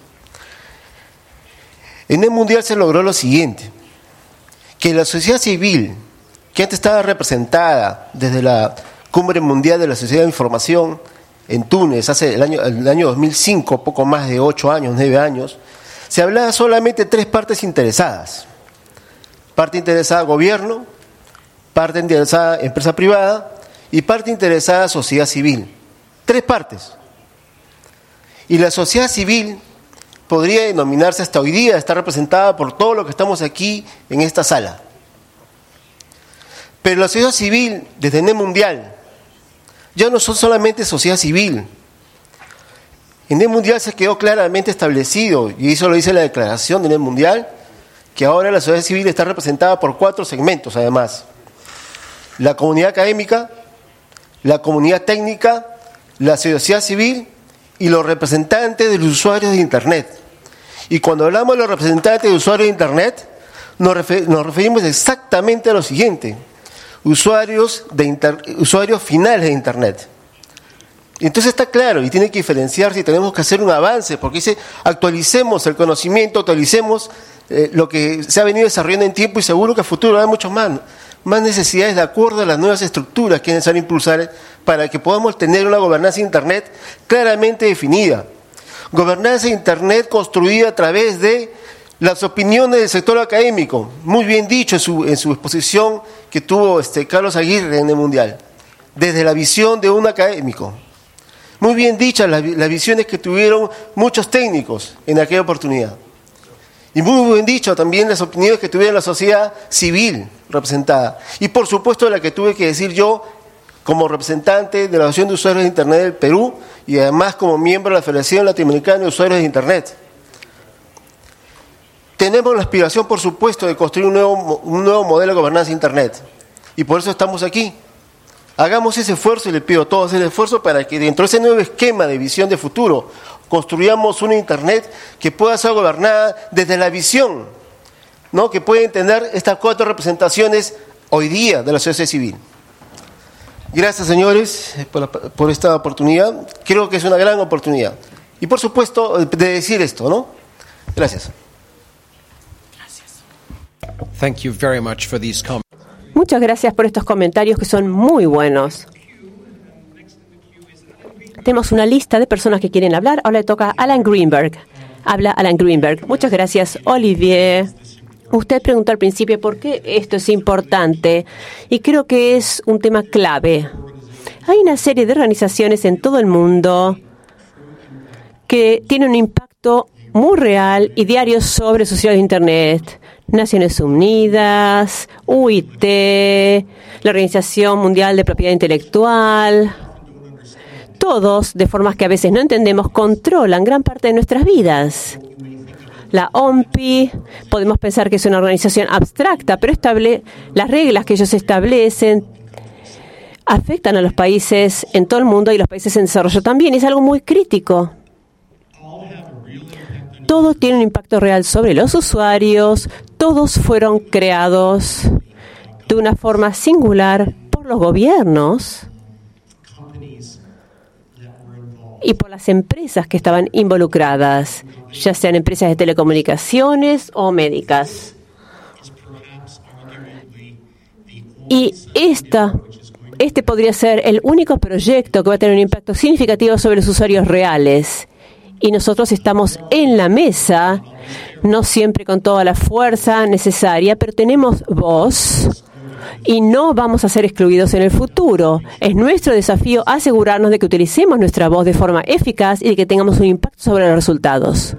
En el Mundial se logró lo siguiente, que la sociedad civil, que antes estaba representada desde la Cumbre Mundial de la Sociedad de Información en Túnez, hace el año, el año dos mil cinco, poco más de ocho años, nueve años, se hablaba solamente de tres partes interesadas. Parte interesada gobierno, parte interesada empresa privada y parte interesada sociedad civil. Tres partes. Y la sociedad civil podría denominarse hasta hoy día, está representada por todos los que estamos aquí en esta sala. Pero la sociedad civil, desde el Mundial, ya no son solamente sociedad civil. En el Mundial se quedó claramente establecido, y eso lo dice la declaración del Mundial, que ahora la sociedad civil está representada por cuatro segmentos además. La comunidad académica, la comunidad técnica, la sociedad civil y los representantes de los usuarios de Internet. Y cuando hablamos de los representantes de usuarios de Internet, nos, refer- nos referimos exactamente a lo siguiente: usuarios, de inter- usuarios finales de Internet. Entonces está claro y tiene que diferenciarse y tenemos que hacer un avance, porque dice actualicemos el conocimiento, actualicemos eh, lo que se ha venido desarrollando en tiempo y seguro que a futuro habrá mucho más, más necesidades de acuerdo a las nuevas estructuras que es necesario impulsar para que podamos tener una gobernanza de Internet claramente definida. Gobernanza de Internet construida a través de las opiniones del sector académico, muy bien dicho en su, en su exposición que tuvo este Carlos Aguirre en el Mundial, desde la visión de un académico. Muy bien dichas las, las visiones que tuvieron muchos técnicos en aquella oportunidad. Y muy bien dicho también las opiniones que tuvieron la sociedad civil representada. Y por supuesto la que tuve que decir yo como representante de la Asociación de Usuarios de Internet del Perú y además como miembro de la Federación Latinoamericana de Usuarios de Internet. Tenemos la aspiración, por supuesto, de construir un nuevo, un nuevo modelo de gobernanza de Internet. Y por eso estamos aquí. Hagamos ese esfuerzo y le pido a todos el esfuerzo para que dentro de ese nuevo esquema de visión de futuro construyamos una Internet que pueda ser gobernada desde la visión, ¿no? Que pueden tener estas cuatro representaciones hoy día de la sociedad civil. Gracias, señores, por, la, por esta oportunidad. Creo que es una gran oportunidad. Y por supuesto, de decir esto, ¿no? Gracias. Thank you very much for these comments. Muchas gracias por estos comentarios que son muy buenos. tenemos una lista de personas que quieren hablar. Ahora le toca a Alan Greenberg. Habla Alan Greenberg. Muchas gracias, Olivier. Usted preguntó al principio por qué esto es importante y creo que es un tema clave. Hay una serie de organizaciones en todo el mundo que tienen un impacto muy real y diario sobre su usuarios de Internet. Naciones Unidas, U I T, la Organización Mundial de Propiedad Intelectual. Todos, de formas que a veces no entendemos, controlan gran parte de nuestras vidas. La O M P I, podemos pensar que es una organización abstracta, pero estable, las reglas que ellos establecen afectan a los países en todo el mundo y los países en desarrollo también. Es algo muy crítico. Todos tienen un impacto real sobre los usuarios, todos fueron creados de una forma singular por los gobiernos y por las empresas que estaban involucradas, ya sean empresas de telecomunicaciones o médicas. Y esta, este podría ser el único proyecto que va a tener un impacto significativo sobre los usuarios reales. Y nosotros estamos en la mesa, no siempre con toda la fuerza necesaria, pero tenemos voz y no vamos a ser excluidos en el futuro. Es nuestro desafío asegurarnos de que utilicemos nuestra voz de forma eficaz y de que tengamos un impacto sobre los resultados.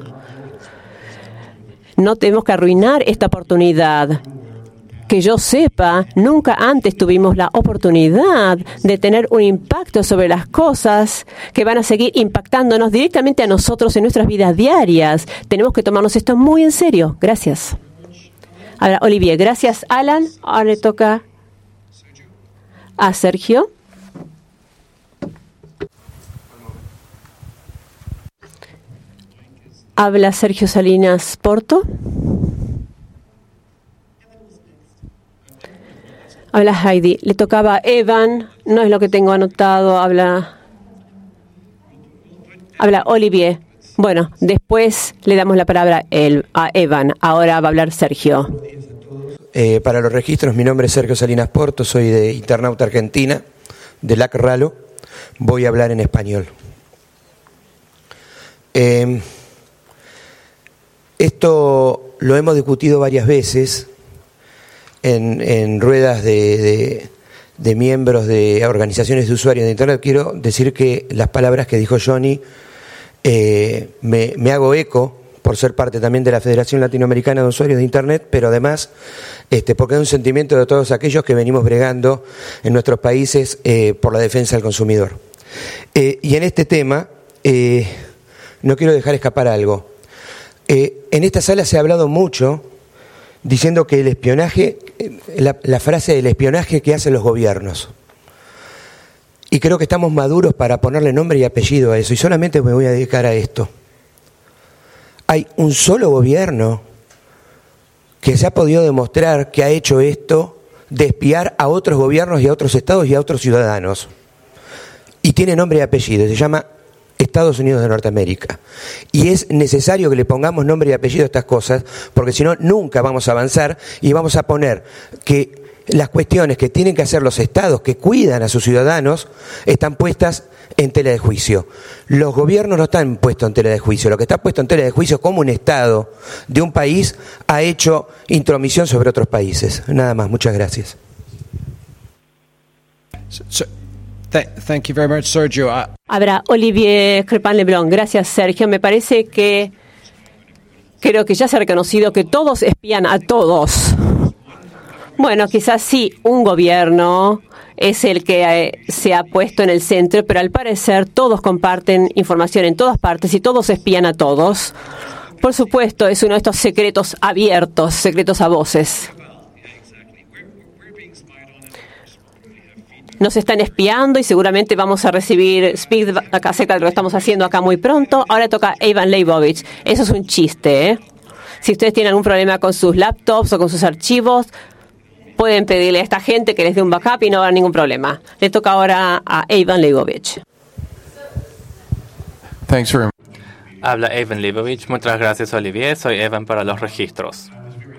No tenemos que arruinar esta oportunidad. Que yo sepa, nunca antes tuvimos la oportunidad de tener un impacto sobre las cosas que van a seguir impactándonos directamente a nosotros en nuestras vidas diarias. Tenemos que tomarnos esto muy en serio. Gracias. Ahora, Olivier, gracias, Alan. Ahora le toca a Sergio. Habla Sergio Salinas Porto. Habla Heidi. Le tocaba a Evan. No es lo que tengo anotado. Habla. Habla Olivier. Bueno, después le damos la palabra a Evan. Ahora va a hablar Sergio. Eh, para los registros, mi nombre es Sergio Salinas Porto. Soy de Internauta Argentina, de L A C Ralo. Voy a hablar en español. Eh, esto lo hemos discutido varias veces. En, en ruedas de, de, de miembros de organizaciones de usuarios de Internet. Quiero decir que las palabras que dijo Johnny, eh, me, me hago eco por ser parte también de la Federación Latinoamericana de Usuarios de Internet, pero además este, porque es un sentimiento de todos aquellos que venimos bregando en nuestros países eh, por la defensa del consumidor. Eh, y en este tema eh, no quiero dejar escapar algo. Eh, en esta sala se ha hablado mucho diciendo que el espionaje, la, la frase del espionaje que hacen los gobiernos. Y creo que estamos maduros para ponerle nombre y apellido a eso. Y solamente me voy a dedicar a esto. Hay un solo gobierno que se ha podido demostrar que ha hecho esto de espiar a otros gobiernos y a otros estados y a otros ciudadanos. Y tiene nombre y apellido. Se llama Estados Unidos de Norteamérica. Y es necesario que le pongamos nombre y apellido a estas cosas, porque si no, nunca vamos a avanzar y vamos a poner que las cuestiones que tienen que hacer los estados que cuidan a sus ciudadanos están puestas en tela de juicio. Los gobiernos no están puestos en tela de juicio. Lo que está puesto en tela de juicio es cómo un estado de un país ha hecho intromisión sobre otros países. Nada más. Muchas gracias. So, so, th- thank you very much, Sergio. Uh, Habrá Olivier Crepin-Leblon. Gracias, Sergio. Me parece que creo que ya se ha reconocido que todos espían a todos. Bueno, quizás sí, un gobierno es el que eh, se ha puesto en el centro, pero al parecer todos comparten información en todas partes y todos espían a todos. Por supuesto, es uno de estos secretos abiertos, secretos a voces. Nos están espiando y seguramente vamos a recibir feedback acerca de lo que estamos haciendo acá muy pronto. Ahora toca Ivan Leibovich. Eso es un chiste, ¿eh? Si ustedes tienen algún problema con sus laptops o con sus archivos, pueden pedirle a esta gente que les dé un backup y no habrá ningún problema. Le toca ahora a Ivan Leibovich. Thanks for... Habla Evan Leibovich. Muchas gracias, Olivier. Soy Evan para los registros.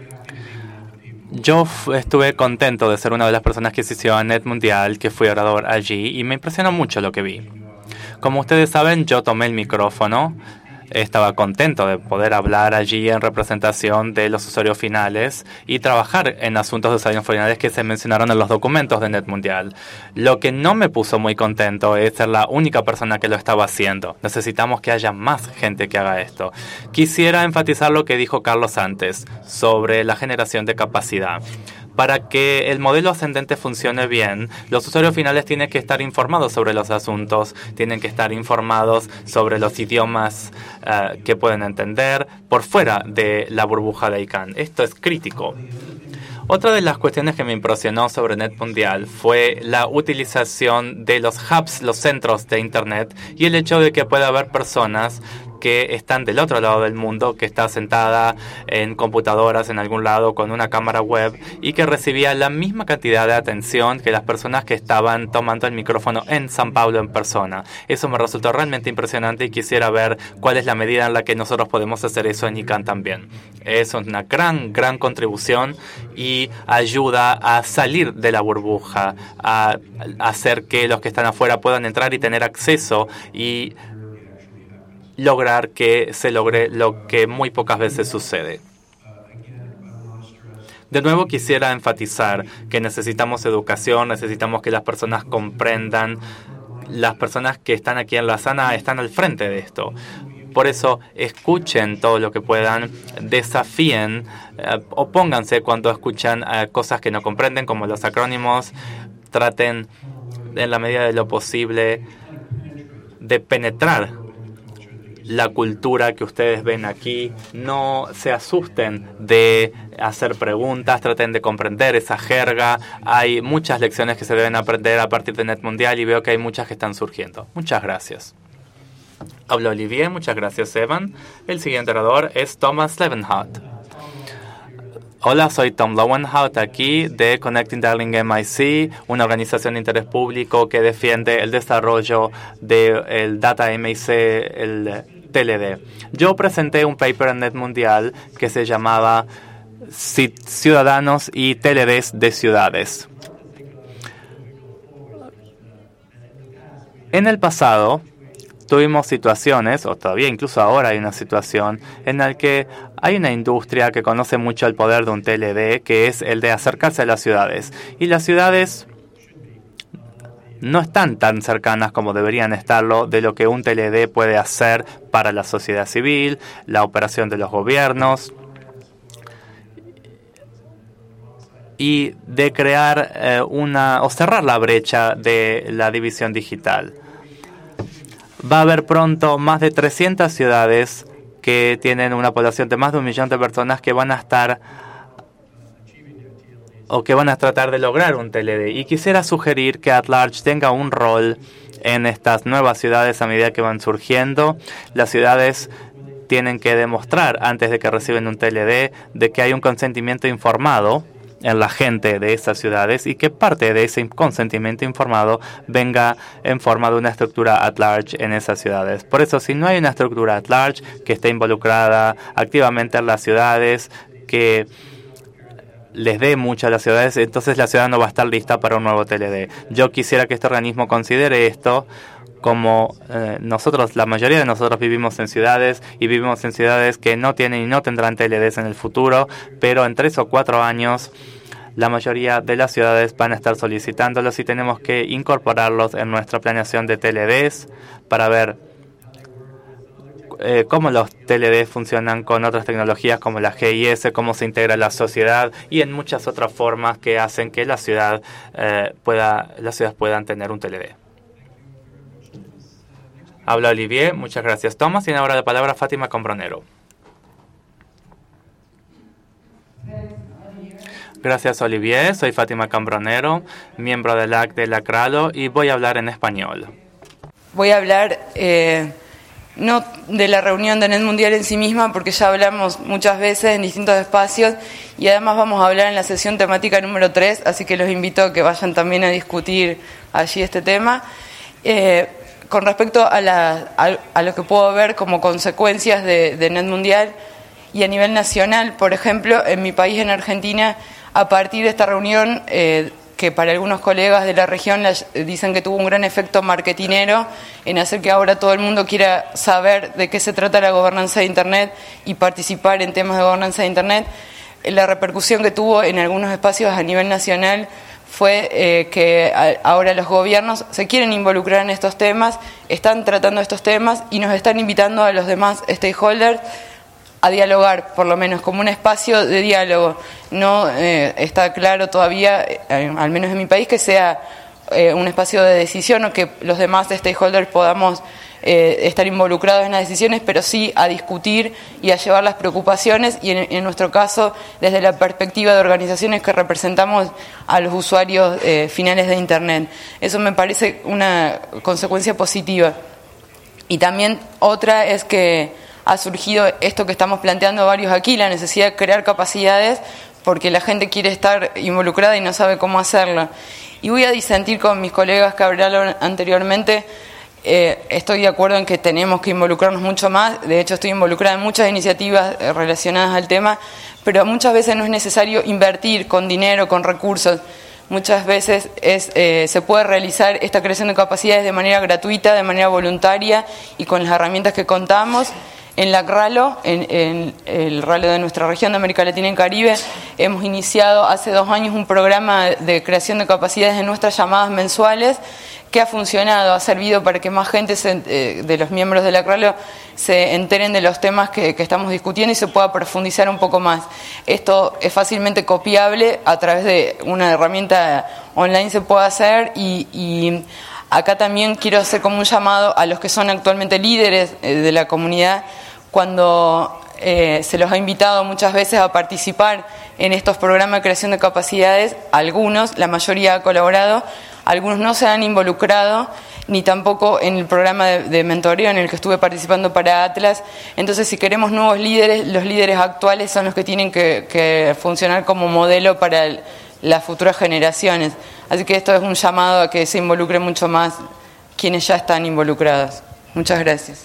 Yo estuve contento de ser una de las personas que asistió a Net Mundial, que fui orador allí, y me impresionó mucho lo que vi. Como ustedes saben, yo tomé el micrófono. Estaba contento de poder hablar allí en representación de los usuarios finales y trabajar en asuntos de usuarios finales que se mencionaron en los documentos de Net Mundial. Lo que no me puso muy contento es ser la única persona que lo estaba haciendo. Necesitamos que haya más gente que haga esto. Quisiera enfatizar lo que dijo Carlos antes sobre la generación de capacidad. Para que el modelo ascendente funcione bien, los usuarios finales tienen que estar informados sobre los asuntos, tienen que estar informados sobre los idiomas uh, que pueden entender por fuera de la burbuja de I CANN. Esto es crítico. Otra de las cuestiones que me impresionó sobre Net Mundial fue la utilización de los hubs, los centros de Internet, y el hecho de que pueda haber personas que están del otro lado del mundo, que está sentada en computadoras en algún lado con una cámara web y que recibía la misma cantidad de atención que las personas que estaban tomando el micrófono en San Pablo en persona. Eso me resultó realmente impresionante y quisiera ver cuál es la medida en la que nosotros podemos hacer eso en I CANN también. Es una gran, gran contribución y ayuda a salir de la burbuja, a hacer que los que están afuera puedan entrar y tener acceso y lograr que se logre lo que muy pocas veces sucede. De nuevo quisiera enfatizar que necesitamos educación, necesitamos que las personas comprendan. Las personas que están aquí en la sala están al frente de esto. Por eso, escuchen todo lo que puedan, desafíen, eh, opónganse cuando escuchan eh, cosas que no comprenden, como los acrónimos. Traten, en la medida de lo posible, de penetrar la cultura que ustedes ven aquí. No se asusten de hacer preguntas, traten de comprender esa jerga. Hay muchas lecciones que se deben aprender a partir de Net Mundial y veo que hay muchas que están surgiendo. Muchas gracias. Habla Olivier, muchas gracias Evan. El siguiente orador es Thomas Levenhout. Hola, soy Tom Lowenhout aquí de Connecting Darling M I C, una organización de interés público que defiende el desarrollo del Data M I C, el T L D. Yo presenté un paper en Net Mundial que se llamaba Ciudadanos y T L Ds de Ciudades. En el pasado tuvimos situaciones, o todavía incluso ahora hay una situación, en la que hay una industria que conoce mucho el poder de un T L D, que es el de acercarse a las ciudades. Y las ciudades no están tan cercanas como deberían estarlo de lo que un T L D puede hacer para la sociedad civil, la operación de los gobiernos, y de crear eh, una, o cerrar la brecha de la división digital. Va a haber pronto más de trescientas ciudades que tienen una población de más de un millón de personas que van a estar o que van a tratar de lograr un T L D. Y quisiera sugerir que AtLarge tenga un rol en estas nuevas ciudades a medida que van surgiendo. Las ciudades tienen que demostrar antes de que reciben un T L D de que hay un consentimiento informado en la gente de esas ciudades y que parte de ese consentimiento informado venga en forma de una estructura at large en esas ciudades. Por eso, si no hay una estructura at large que esté involucrada activamente en las ciudades, que les dé mucho a las ciudades, entonces la ciudad no va a estar lista para un nuevo T L D. Yo quisiera que este organismo considere esto. Como eh, nosotros, la mayoría de nosotros vivimos en ciudades y vivimos en ciudades que no tienen y no tendrán T L Ds en el futuro, pero en tres o cuatro años la mayoría de las ciudades van a estar solicitándolos y tenemos que incorporarlos en nuestra planeación de T L Ds para ver eh, cómo los T L Ds funcionan con otras tecnologías como la G I S, cómo se integra la sociedad y en muchas otras formas que hacen que la ciudad eh, pueda, las ciudades puedan tener un T L D. Habla Olivier, muchas gracias Thomas. Tiene ahora la palabra Fátima Cambronero. Gracias Olivier, soy Fátima Cambronero, miembro del A C de la CRALO y voy a hablar en español. Voy a hablar eh, no de la reunión de Net Mundial en sí misma, porque ya hablamos muchas veces en distintos espacios y además vamos a hablar en la sesión temática número tres, así que los invito a que vayan también a discutir allí este tema. Eh, Con respecto a, la, a, a lo que puedo ver como consecuencias de, de Net Mundial y a nivel nacional, por ejemplo, en mi país, en Argentina, a partir de esta reunión, eh, que para algunos colegas de la región la, dicen que tuvo un gran efecto marketinero en hacer que ahora todo el mundo quiera saber de qué se trata la gobernanza de Internet y participar en temas de gobernanza de Internet. La repercusión que tuvo en algunos espacios a nivel nacional fue eh, que a, ahora los gobiernos se quieren involucrar en estos temas, están tratando estos temas y nos están invitando a los demás stakeholders a dialogar, por lo menos como un espacio de diálogo. No eh, está claro todavía, eh, al menos en mi país, que sea eh, un espacio de decisión o que los demás stakeholders podamos eh, estar involucrados en las decisiones, pero sí a discutir y a llevar las preocupaciones y en, en nuestro caso desde la perspectiva de organizaciones que representamos a los usuarios eh, finales de Internet. Eso me parece una consecuencia positiva. Y también otra es que ha surgido esto que estamos planteando varios aquí, la necesidad de crear capacidades porque la gente quiere estar involucrada y no sabe cómo hacerlo. Y voy a disentir con mis colegas que hablaron anteriormente. Eh, estoy de acuerdo en que tenemos que involucrarnos mucho más. De hecho, estoy involucrada en muchas iniciativas eh, relacionadas al tema, pero muchas veces no es necesario invertir con dinero, con recursos. Muchas veces es, eh, se puede realizar esta creación de capacidades de manera gratuita, de manera voluntaria y con las herramientas que contamos. En la C R A L O, en, en el R A L O de nuestra región de América Latina y Caribe, hemos iniciado hace dos años un programa de creación de capacidades en nuestras llamadas mensuales que ha funcionado, ha servido para que más gente se, eh, de los miembros de la C R A L O se enteren de los temas que, que estamos discutiendo y se pueda profundizar un poco más. Esto es fácilmente copiable a través de una herramienta online, se puede hacer y... y acá también quiero hacer como un llamado a los que son actualmente líderes de la comunidad, cuando eh, se los ha invitado muchas veces a participar en estos programas de creación de capacidades. Algunos, la mayoría ha colaborado, algunos no se han involucrado, ni tampoco en el programa de, de mentoreo en el que estuve participando para Atlas. Entonces, si queremos nuevos líderes, los líderes actuales son los que tienen que, que funcionar como modelo para el, las futuras generaciones. Así que esto es un llamado a que se involucren mucho más quienes ya están involucrados. Muchas gracias.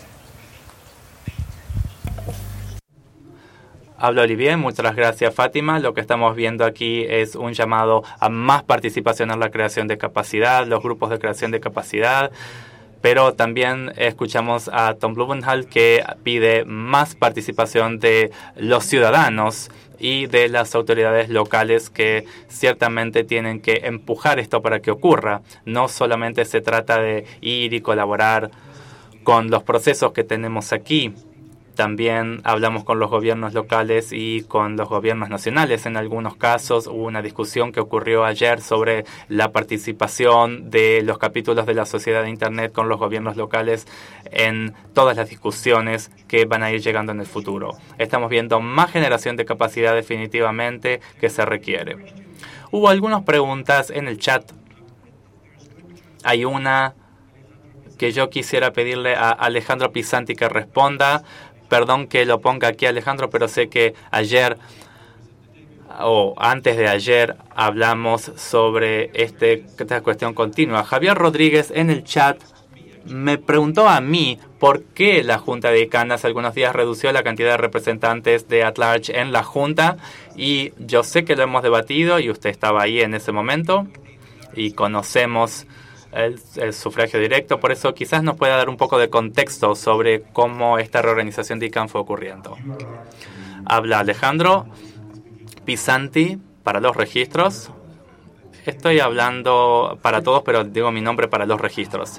Habla Olivier, muchas gracias Fátima. Lo que estamos viendo aquí es un llamado a más participación en la creación de capacidad, los grupos de creación de capacidad, pero también escuchamos a Tom Blumenthal que pide más participación de los ciudadanos y de las autoridades locales que ciertamente tienen que empujar esto para que ocurra. No solamente se trata de ir y colaborar con los procesos que tenemos aquí. También hablamos con los gobiernos locales y con los gobiernos nacionales. En algunos casos hubo una discusión que ocurrió ayer sobre la participación de los capítulos de la sociedad de Internet con los gobiernos locales en todas las discusiones que van a ir llegando en el futuro. Estamos viendo más generación de capacidad definitivamente que se requiere. Hubo algunas preguntas en el chat. Hay una que yo quisiera pedirle a Alejandro Pisanti que responda. Perdón que lo ponga aquí, Alejandro, pero sé que ayer o antes de ayer hablamos sobre este, esta cuestión continua. Javier Rodríguez en el chat me preguntó a mí por qué la Junta de Decanas algunos días redució la cantidad de representantes de at large en la Junta, y yo sé que lo hemos debatido y usted estaba ahí en ese momento y conocemos El, el sufragio directo, por eso quizás nos pueda dar un poco de contexto sobre cómo esta reorganización de I C A N fue ocurriendo. Habla Alejandro Pisanti para los registros. Estoy hablando para todos, pero digo mi nombre para los registros.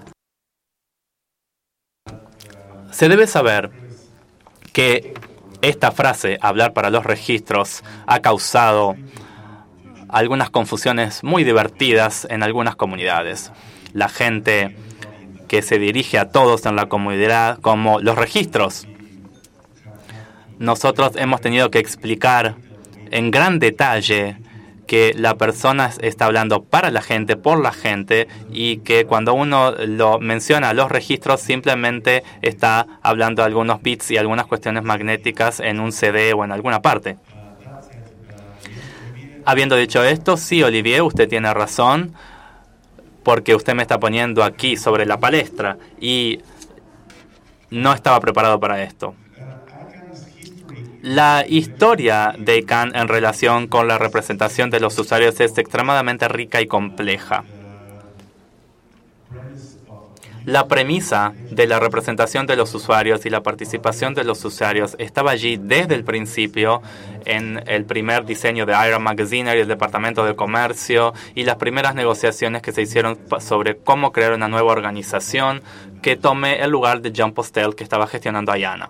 Se debe saber que esta frase, hablar para los registros, ha causado algunas confusiones muy divertidas en algunas comunidades. La gente que se dirige a todos en la comunidad como los registros. Nosotros hemos tenido que explicar en gran detalle que la persona está hablando para la gente, por la gente, y que cuando uno lo menciona a los registros simplemente está hablando de algunos bits y algunas cuestiones magnéticas en un C D o en alguna parte. Habiendo dicho esto, sí, Olivier, usted tiene razón, porque usted me está poniendo aquí sobre la palestra y no estaba preparado para esto. La historia de Khan en relación con la representación de los usuarios es extremadamente rica y compleja. La premisa de la representación de los usuarios y la participación de los usuarios estaba allí desde el principio en el primer diseño de Iron Magazine y el Departamento de Comercio y las primeras negociaciones que se hicieron sobre cómo crear una nueva organización que tome el lugar de Jon Postel, que estaba gestionando IANA.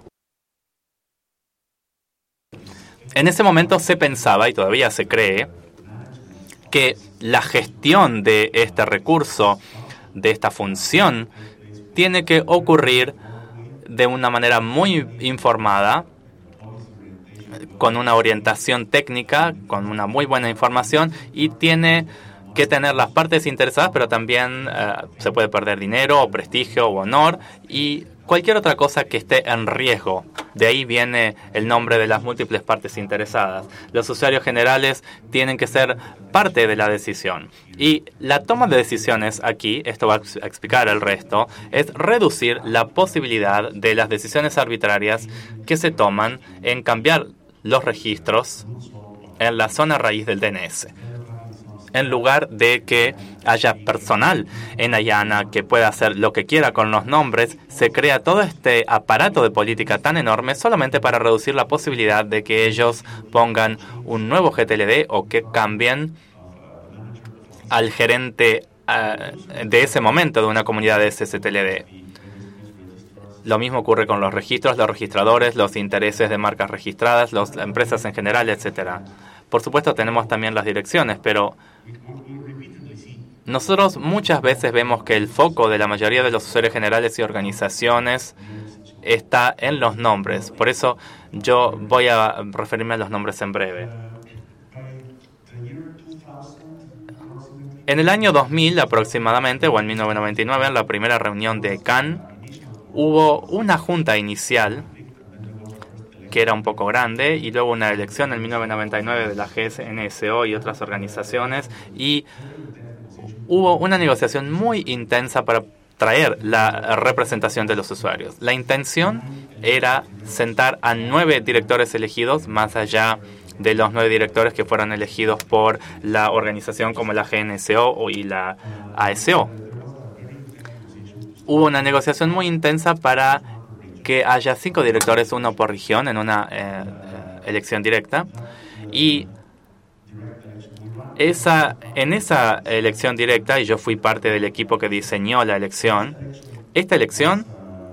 En ese momento se pensaba, y todavía se cree, que la gestión de este recurso, de esta función, tiene que ocurrir de una manera muy informada, con una orientación técnica, con una muy buena información, y tiene que tener las partes interesadas, pero también eh, se puede perder dinero, o prestigio, o honor, y cualquier otra cosa que esté en riesgo. De ahí viene el nombre de las múltiples partes interesadas. Los usuarios generales tienen que ser parte de la decisión. Y la toma de decisiones aquí, esto va a explicar el resto, es reducir la posibilidad de las decisiones arbitrarias que se toman en cambiar los registros en la zona raíz del D N S. En lugar de que haya personal en IANA que pueda hacer lo que quiera con los nombres, se crea todo este aparato de política tan enorme solamente para reducir la posibilidad de que ellos pongan un nuevo G T L D o que cambien al gerente uh, de ese momento de una comunidad de S S T L D. Lo mismo ocurre con los registros, los registradores, los intereses de marcas registradas, las empresas en general, etcétera. Por supuesto, tenemos también las direcciones, pero nosotros muchas veces vemos que el foco de la mayoría de los usuarios generales y organizaciones está en los nombres. Por eso yo voy a referirme a los nombres en breve. En el año dos mil aproximadamente, o en mil novecientos noventa y nueve, en la primera reunión de Khan, hubo una junta inicial que era un poco grande, y luego una elección en mil novecientos noventa y nueve de la G N S O y otras organizaciones, y hubo una negociación muy intensa para traer la representación de los usuarios. La intención era sentar a nueve directores elegidos, más allá de los nueve directores que fueron elegidos por la organización como la G N S O y la A S O. Hubo una negociación muy intensa para que haya cinco directores, uno por región, en una eh, elección directa. Y esa, en esa elección directa, y yo fui parte del equipo que diseñó la elección, esta elección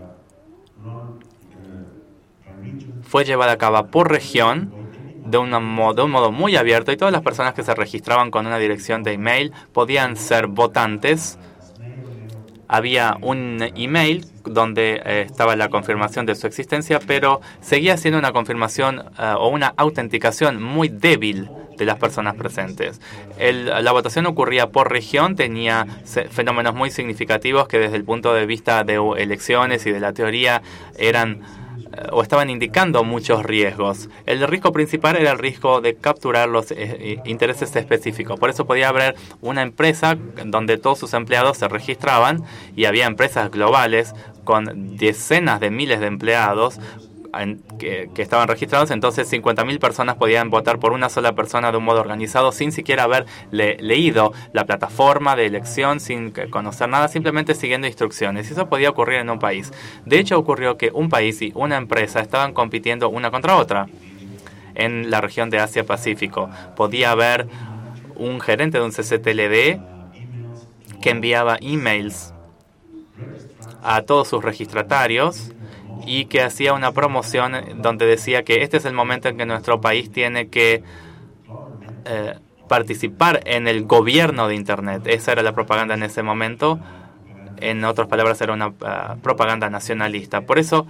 fue llevada a cabo por región de, una modo, de un modo muy abierto, y todas las personas que se registraban con una dirección de email podían ser votantes. Había un email donde eh, estaba la confirmación de su existencia, pero seguía siendo una confirmación uh, o una autenticación muy débil de las personas presentes. El, la votación ocurría por región, tenía fenómenos muy significativos que desde el punto de vista de elecciones y de la teoría eran o estaban indicando muchos riesgos. El riesgo principal era el riesgo de capturar los eh, intereses específicos. Por eso podía haber una empresa donde todos sus empleados se registraban, y había empresas globales con decenas de miles de empleados en, que, que estaban registrados. Entonces cincuenta mil personas podían votar por una sola persona de un modo organizado, sin siquiera haber le, leído la plataforma de elección, sin conocer nada, simplemente siguiendo instrucciones. Y eso podía ocurrir en un país. De hecho, ocurrió que un país y una empresa estaban compitiendo una contra otra en la región de Asia-Pacífico. Podía haber un gerente de un C C T L D que enviaba emails a todos sus registratarios y que hacía una promoción donde decía que este es el momento en que nuestro país tiene que eh, participar en el gobierno de Internet. Esa era la propaganda en ese momento. En otras palabras, era una uh, propaganda nacionalista. Por eso,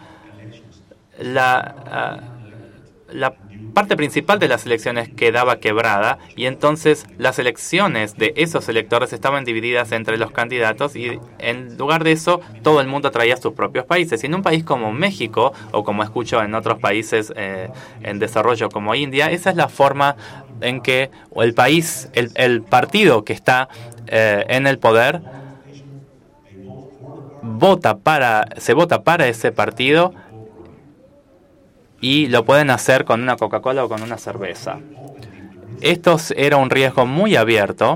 la, uh, la parte principal de las elecciones quedaba quebrada, y entonces las elecciones de esos electores estaban divididas entre los candidatos, y en lugar de eso todo el mundo traía sus propios países. Y en un país como México, o como escucho en otros países eh, en desarrollo como India, esa es la forma en que el país, el, el partido que está eh, en el poder vota para, se vota para ese partido, y lo pueden hacer con una Coca-Cola o con una cerveza. Esto era un riesgo muy abierto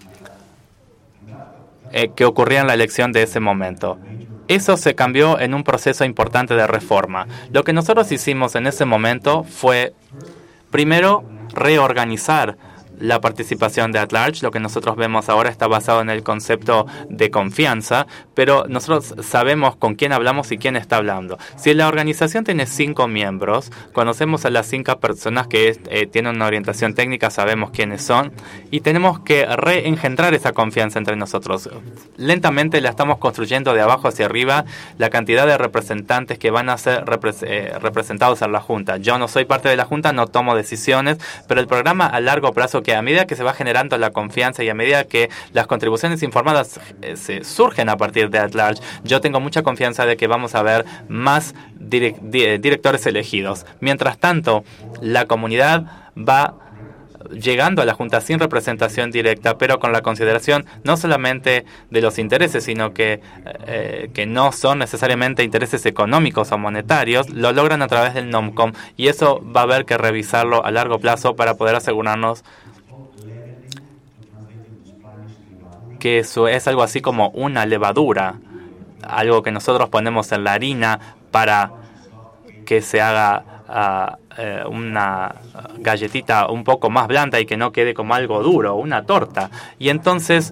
eh, que ocurría en la elección de ese momento. Eso se cambió en un proceso importante de reforma. Lo que nosotros hicimos en ese momento fue, primero, reorganizar la participación de at-large. Lo que nosotros vemos ahora está basado en el concepto de confianza, pero nosotros sabemos con quién hablamos y quién está hablando. Si la organización tiene cinco miembros, conocemos a las cinco personas que eh, tienen una orientación técnica, sabemos quiénes son, y tenemos que reengendrar esa confianza entre nosotros. Lentamente la estamos construyendo de abajo hacia arriba, la cantidad de representantes que van a ser repre- eh, representados en la Junta. Yo no soy parte de la Junta, no tomo decisiones, pero el programa a largo plazo, que a medida que se va generando la confianza y a medida que las contribuciones informadas eh, se surgen a partir de at-large, yo tengo mucha confianza de que vamos a ver más direct, di, directores elegidos. Mientras tanto, la comunidad va llegando a la Junta sin representación directa, pero con la consideración no solamente de los intereses, sino que, eh, que no son necesariamente intereses económicos o monetarios, lo logran a través del NOMCOM, y eso va a haber que revisarlo a largo plazo para poder asegurarnos que eso es algo así como una levadura, algo que nosotros ponemos en la harina para que se haga uh, eh, una galletita un poco más blanda y que no quede como algo duro, una torta. Y entonces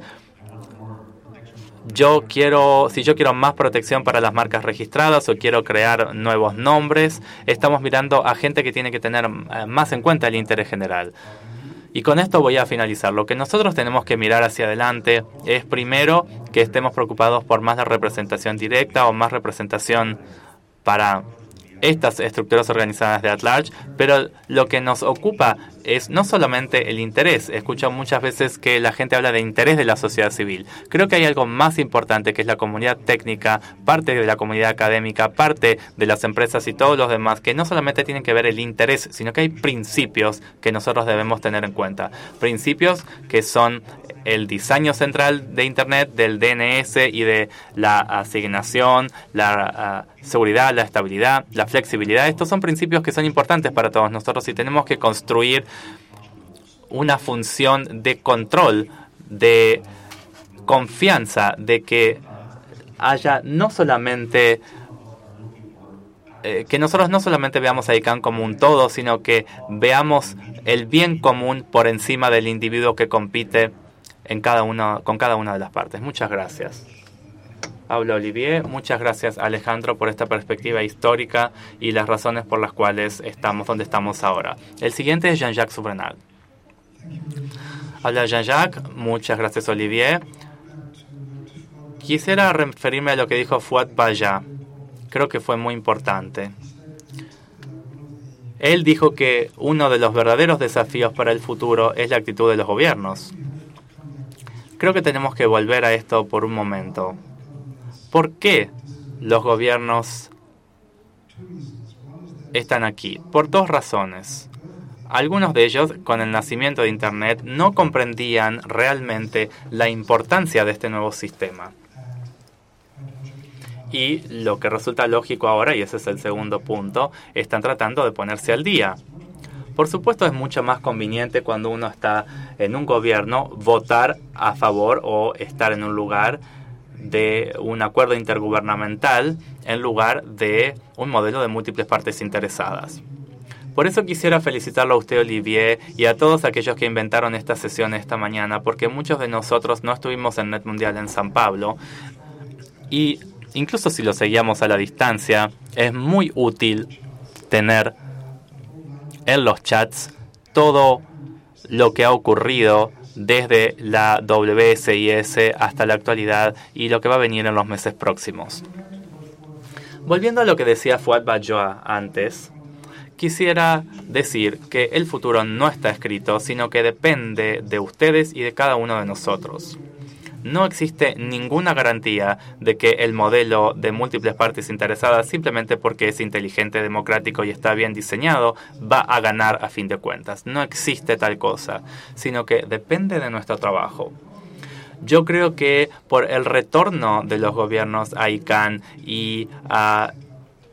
yo quiero, si yo quiero más protección para las marcas registradas o quiero crear nuevos nombres, estamos mirando a gente que tiene que tener más en cuenta el interés general. Y con esto voy a finalizar. Lo que nosotros tenemos que mirar hacia adelante es, primero, que estemos preocupados por más de representación directa o más representación para estas estructuras organizadas de at-large, pero lo que nos ocupa es no solamente el interés. Escucho muchas veces que la gente habla de interés de la sociedad civil. Creo que hay algo más importante, que es la comunidad técnica, parte de la comunidad académica, parte de las empresas y todos los demás, que no solamente tienen que ver el interés, sino que hay principios que nosotros debemos tener en cuenta. Principios que son el diseño central de Internet, del D N S y de la asignación, la uh, seguridad, la estabilidad, la flexibilidad. Estos son principios que son importantes para todos nosotros y tenemos que construir una función de control, de confianza, de que haya no solamente eh, que nosotros no solamente veamos a I C A N como un todo, sino que veamos el bien común por encima del individuo que compite en cada una, con cada una de las partes. Muchas gracias. Habla Olivier. Muchas gracias, Alejandro, por esta perspectiva histórica y las razones por las cuales estamos donde estamos ahora. El siguiente es Jean-Jacques Soubrenal. Habla Jean-Jacques. Muchas gracias, Olivier. Quisiera referirme a lo que dijo Fouad Baya. Creo que fue muy importante. Él dijo que uno de los verdaderos desafíos para el futuro es la actitud de los gobiernos. Creo que tenemos que volver a esto por un momento. ¿Por qué los gobiernos están aquí? Por dos razones. Algunos de ellos, con el nacimiento de Internet, no comprendían realmente la importancia de este nuevo sistema. Y lo que resulta lógico ahora, y ese es el segundo punto, están tratando de ponerse al día. Por supuesto, es mucho más conveniente cuando uno está en un gobierno votar a favor o estar en un lugar de un acuerdo intergubernamental en lugar de un modelo de múltiples partes interesadas. Por eso quisiera felicitarlo a usted, Olivier, y a todos aquellos que inventaron esta sesión esta mañana, porque muchos de nosotros no estuvimos en Net Mundial en San Pablo, y incluso si lo seguíamos a la distancia, es muy útil tener en los chats todo lo que ha ocurrido desde la W S I S hasta la actualidad y lo que va a venir en los meses próximos. Volviendo a lo que decía Fouad Baya antes, quisiera decir que el futuro no está escrito, sino que depende de ustedes y de cada uno de nosotros. No existe ninguna garantía de que el modelo de múltiples partes interesadas, simplemente porque es inteligente, democrático y está bien diseñado, va a ganar a fin de cuentas. No existe tal cosa, sino que depende de nuestro trabajo. Yo creo que por el retorno de los gobiernos a I C A N y a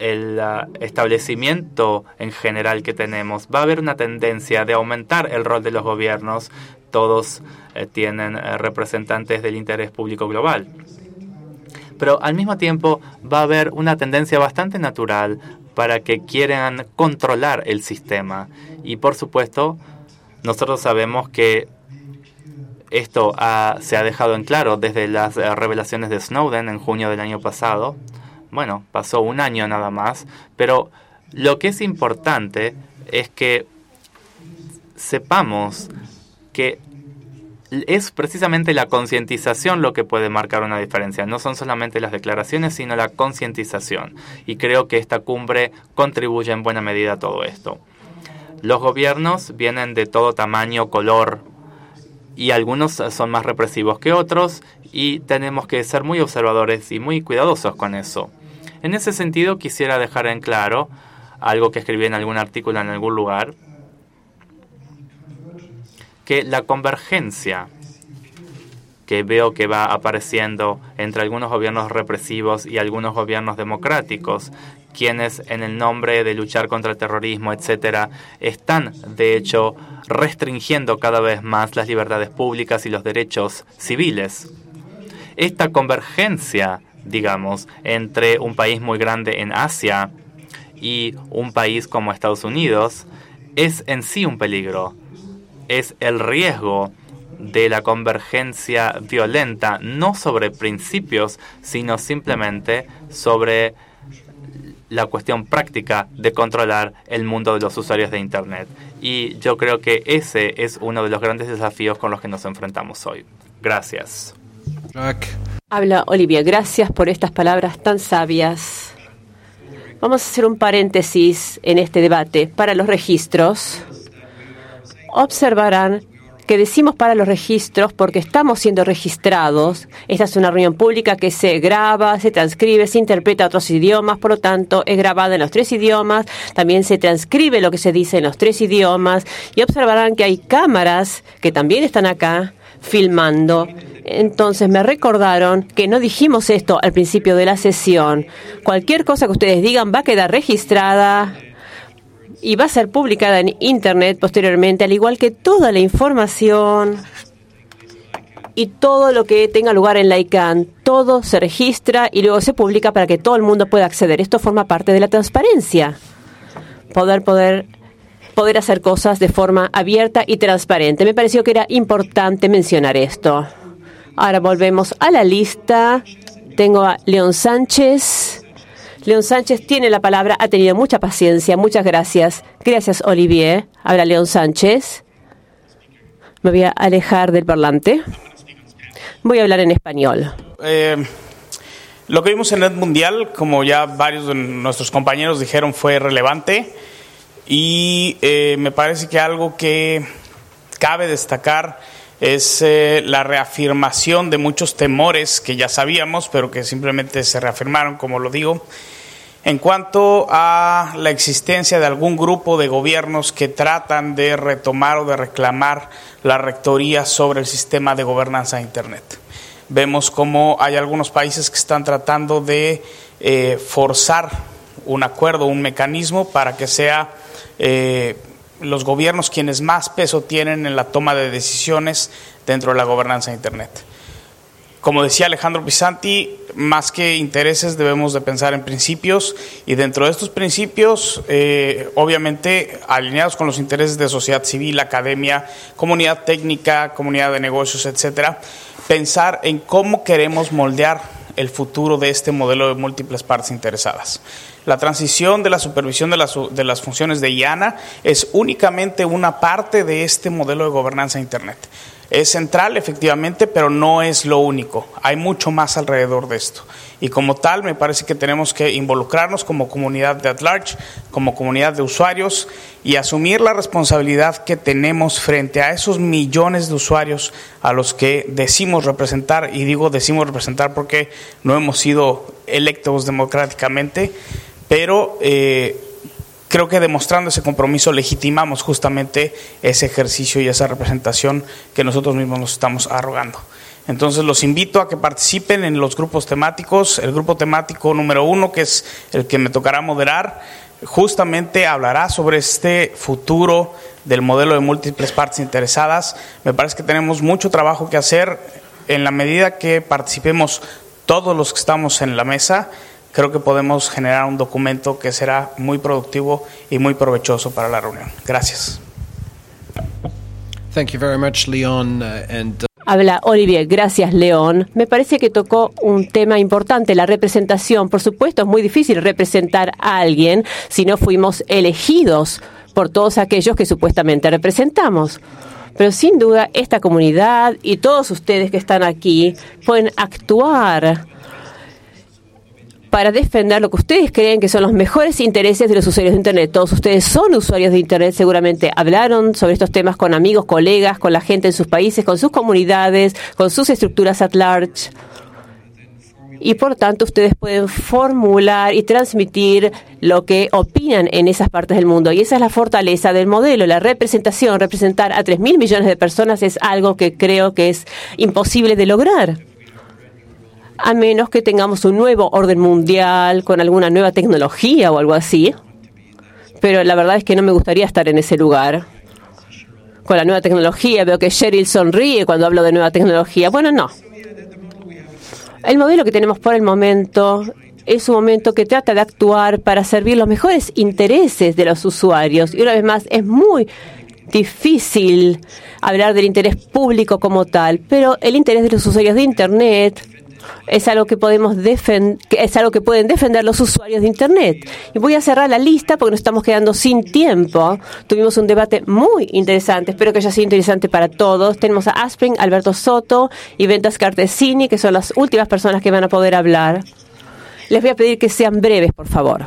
el uh, establecimiento en general que tenemos, va a haber una tendencia de aumentar el rol de los gobiernos. Todos eh, tienen eh, representantes del interés público global. Pero al mismo tiempo va a haber una tendencia bastante natural para que quieran controlar el sistema. Y por supuesto, nosotros sabemos que esto ha, se ha dejado en claro desde las eh, revelaciones de Snowden en junio del año pasado. Bueno, pasó un año nada más, pero lo que es importante es que sepamos que es precisamente la concientización lo que puede marcar una diferencia. No son solamente las declaraciones, sino la concientización. Y creo que esta cumbre contribuye en buena medida a todo esto. Los gobiernos vienen de todo tamaño, color, y algunos son más represivos que otros, y tenemos que ser muy observadores y muy cuidadosos con eso. En ese sentido, quisiera dejar en claro algo que escribí en algún artículo en algún lugar, que la convergencia que veo que va apareciendo entre algunos gobiernos represivos y algunos gobiernos democráticos, quienes en el nombre de luchar contra el terrorismo, etcétera, están de hecho restringiendo cada vez más las libertades públicas y los derechos civiles. Esta convergencia, digamos, entre un país muy grande en Asia y un país como Estados Unidos es en sí un peligro. Es el riesgo de la convergencia violenta, no sobre principios, sino simplemente sobre la cuestión práctica de controlar el mundo de los usuarios de Internet. Y yo creo que ese es uno de los grandes desafíos con los que nos enfrentamos hoy. Gracias. Jack. Habla Olivia, gracias por estas palabras tan sabias. Vamos a hacer un paréntesis en este debate. Para los registros, observarán que decimos para los registros porque estamos siendo registrados. Esta es una reunión pública que se graba, se transcribe, se interpreta a otros idiomas, por lo tanto es grabada en los tres idiomas, también se transcribe lo que se dice en los tres idiomas y observarán que hay cámaras que también están acá filmando. Entonces me recordaron que no dijimos esto al principio de la sesión. Cualquier cosa que ustedes digan va a quedar registrada y va a ser publicada en Internet posteriormente, al igual que toda la información y todo lo que tenga lugar en la I C A N. Todo se registra y luego se publica para que todo el mundo pueda acceder. Esto forma parte de la transparencia. Poder, poder, poder hacer cosas de forma abierta y transparente. Me pareció que era importante mencionar esto. Ahora volvemos a la lista. Tengo a León Sánchez. León Sánchez tiene la palabra, ha tenido mucha paciencia. Muchas gracias. Gracias, Olivier. Habla León Sánchez. Me voy a alejar del parlante. Voy a hablar en español. Eh, lo que vimos en Net Mundial, como ya varios de nuestros compañeros dijeron, fue relevante. Y eh, me parece que algo que cabe destacar es eh, la reafirmación de muchos temores que ya sabíamos, pero que simplemente se reafirmaron, como lo digo, en cuanto a la existencia de algún grupo de gobiernos que tratan de retomar o de reclamar la rectoría sobre el sistema de gobernanza de Internet. Vemos cómo hay algunos países que están tratando de eh, forzar un acuerdo, un mecanismo para que sea eh, los gobiernos quienes más peso tienen en la toma de decisiones dentro de la gobernanza de Internet. Como decía Alejandro Pisanti, más que intereses debemos de pensar en principios, y dentro de estos principios, eh, obviamente alineados con los intereses de sociedad civil, academia, comunidad técnica, comunidad de negocios, etcétera, pensar en cómo queremos moldear el futuro de este modelo de múltiples partes interesadas. La transición de la supervisión de las, de las funciones de I A N A es únicamente una parte de este modelo de gobernanza de Internet. Es central, efectivamente, pero no es lo único. Hay mucho más alrededor de esto. Y como tal, me parece que tenemos que involucrarnos como comunidad de at large, como comunidad de usuarios, y asumir la responsabilidad que tenemos frente a esos millones de usuarios a los que decimos representar. Y digo decimos representar porque no hemos sido electos democráticamente, pero eh, creo que demostrando ese compromiso legitimamos justamente ese ejercicio y esa representación que nosotros mismos nos estamos arrogando. Entonces los invito a que participen en los grupos temáticos. El grupo temático número uno, que es el que me tocará moderar, justamente hablará sobre este futuro del modelo de múltiples partes interesadas. Me parece que tenemos mucho trabajo que hacer. En la medida que participemos todos los que estamos en la mesa, creo que podemos generar un documento que será muy productivo y muy provechoso para la reunión. Gracias. Thank you very much, Leon, uh, and, uh... Habla Olivier. Gracias, León. Me parece que tocó un tema importante, la representación. Por supuesto, es muy difícil representar a alguien si no fuimos elegidos por todos aquellos que supuestamente representamos. Pero sin duda, esta comunidad y todos ustedes que están aquí pueden actuar para defender lo que ustedes creen que son los mejores intereses de los usuarios de Internet. Todos ustedes son usuarios de Internet, seguramente hablaron sobre estos temas con amigos, colegas, con la gente en sus países, con sus comunidades, con sus estructuras at large. Y por tanto, ustedes pueden formular y transmitir lo que opinan en esas partes del mundo. Y esa es la fortaleza del modelo, la representación. Representar a tres mil millones de personas es algo que creo que es imposible de lograr, a menos que tengamos un nuevo orden mundial con alguna nueva tecnología o algo así. Pero la verdad es que no me gustaría estar en ese lugar. Con la nueva tecnología, veo que Sheryl sonríe cuando hablo de nueva tecnología. Bueno, no. El modelo que tenemos por el momento es un momento que trata de actuar para servir los mejores intereses de los usuarios. Y una vez más, es muy difícil hablar del interés público como tal, pero el interés de los usuarios de Internet es algo que podemos defend- es algo que pueden defender los usuarios de Internet. Y voy a cerrar la lista porque nos estamos quedando sin tiempo. Tuvimos un debate muy interesante, espero que haya sido interesante para todos. Tenemos a Aspring, Alberto Soto y Ventas Cartesini, que son las últimas personas que van a poder hablar. Les voy a pedir que sean breves, por favor.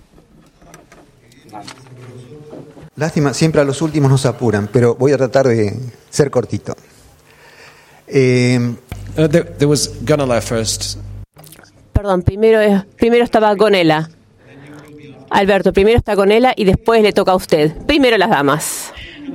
Lástima, siempre a los últimos nos apuran, pero voy a tratar de ser cortito. Eh, Uh, there, there was Gunilla first. Perdón, primero, primero estaba Gonela. Alberto, primero está Gonela y después le toca a usted. Primero las damas.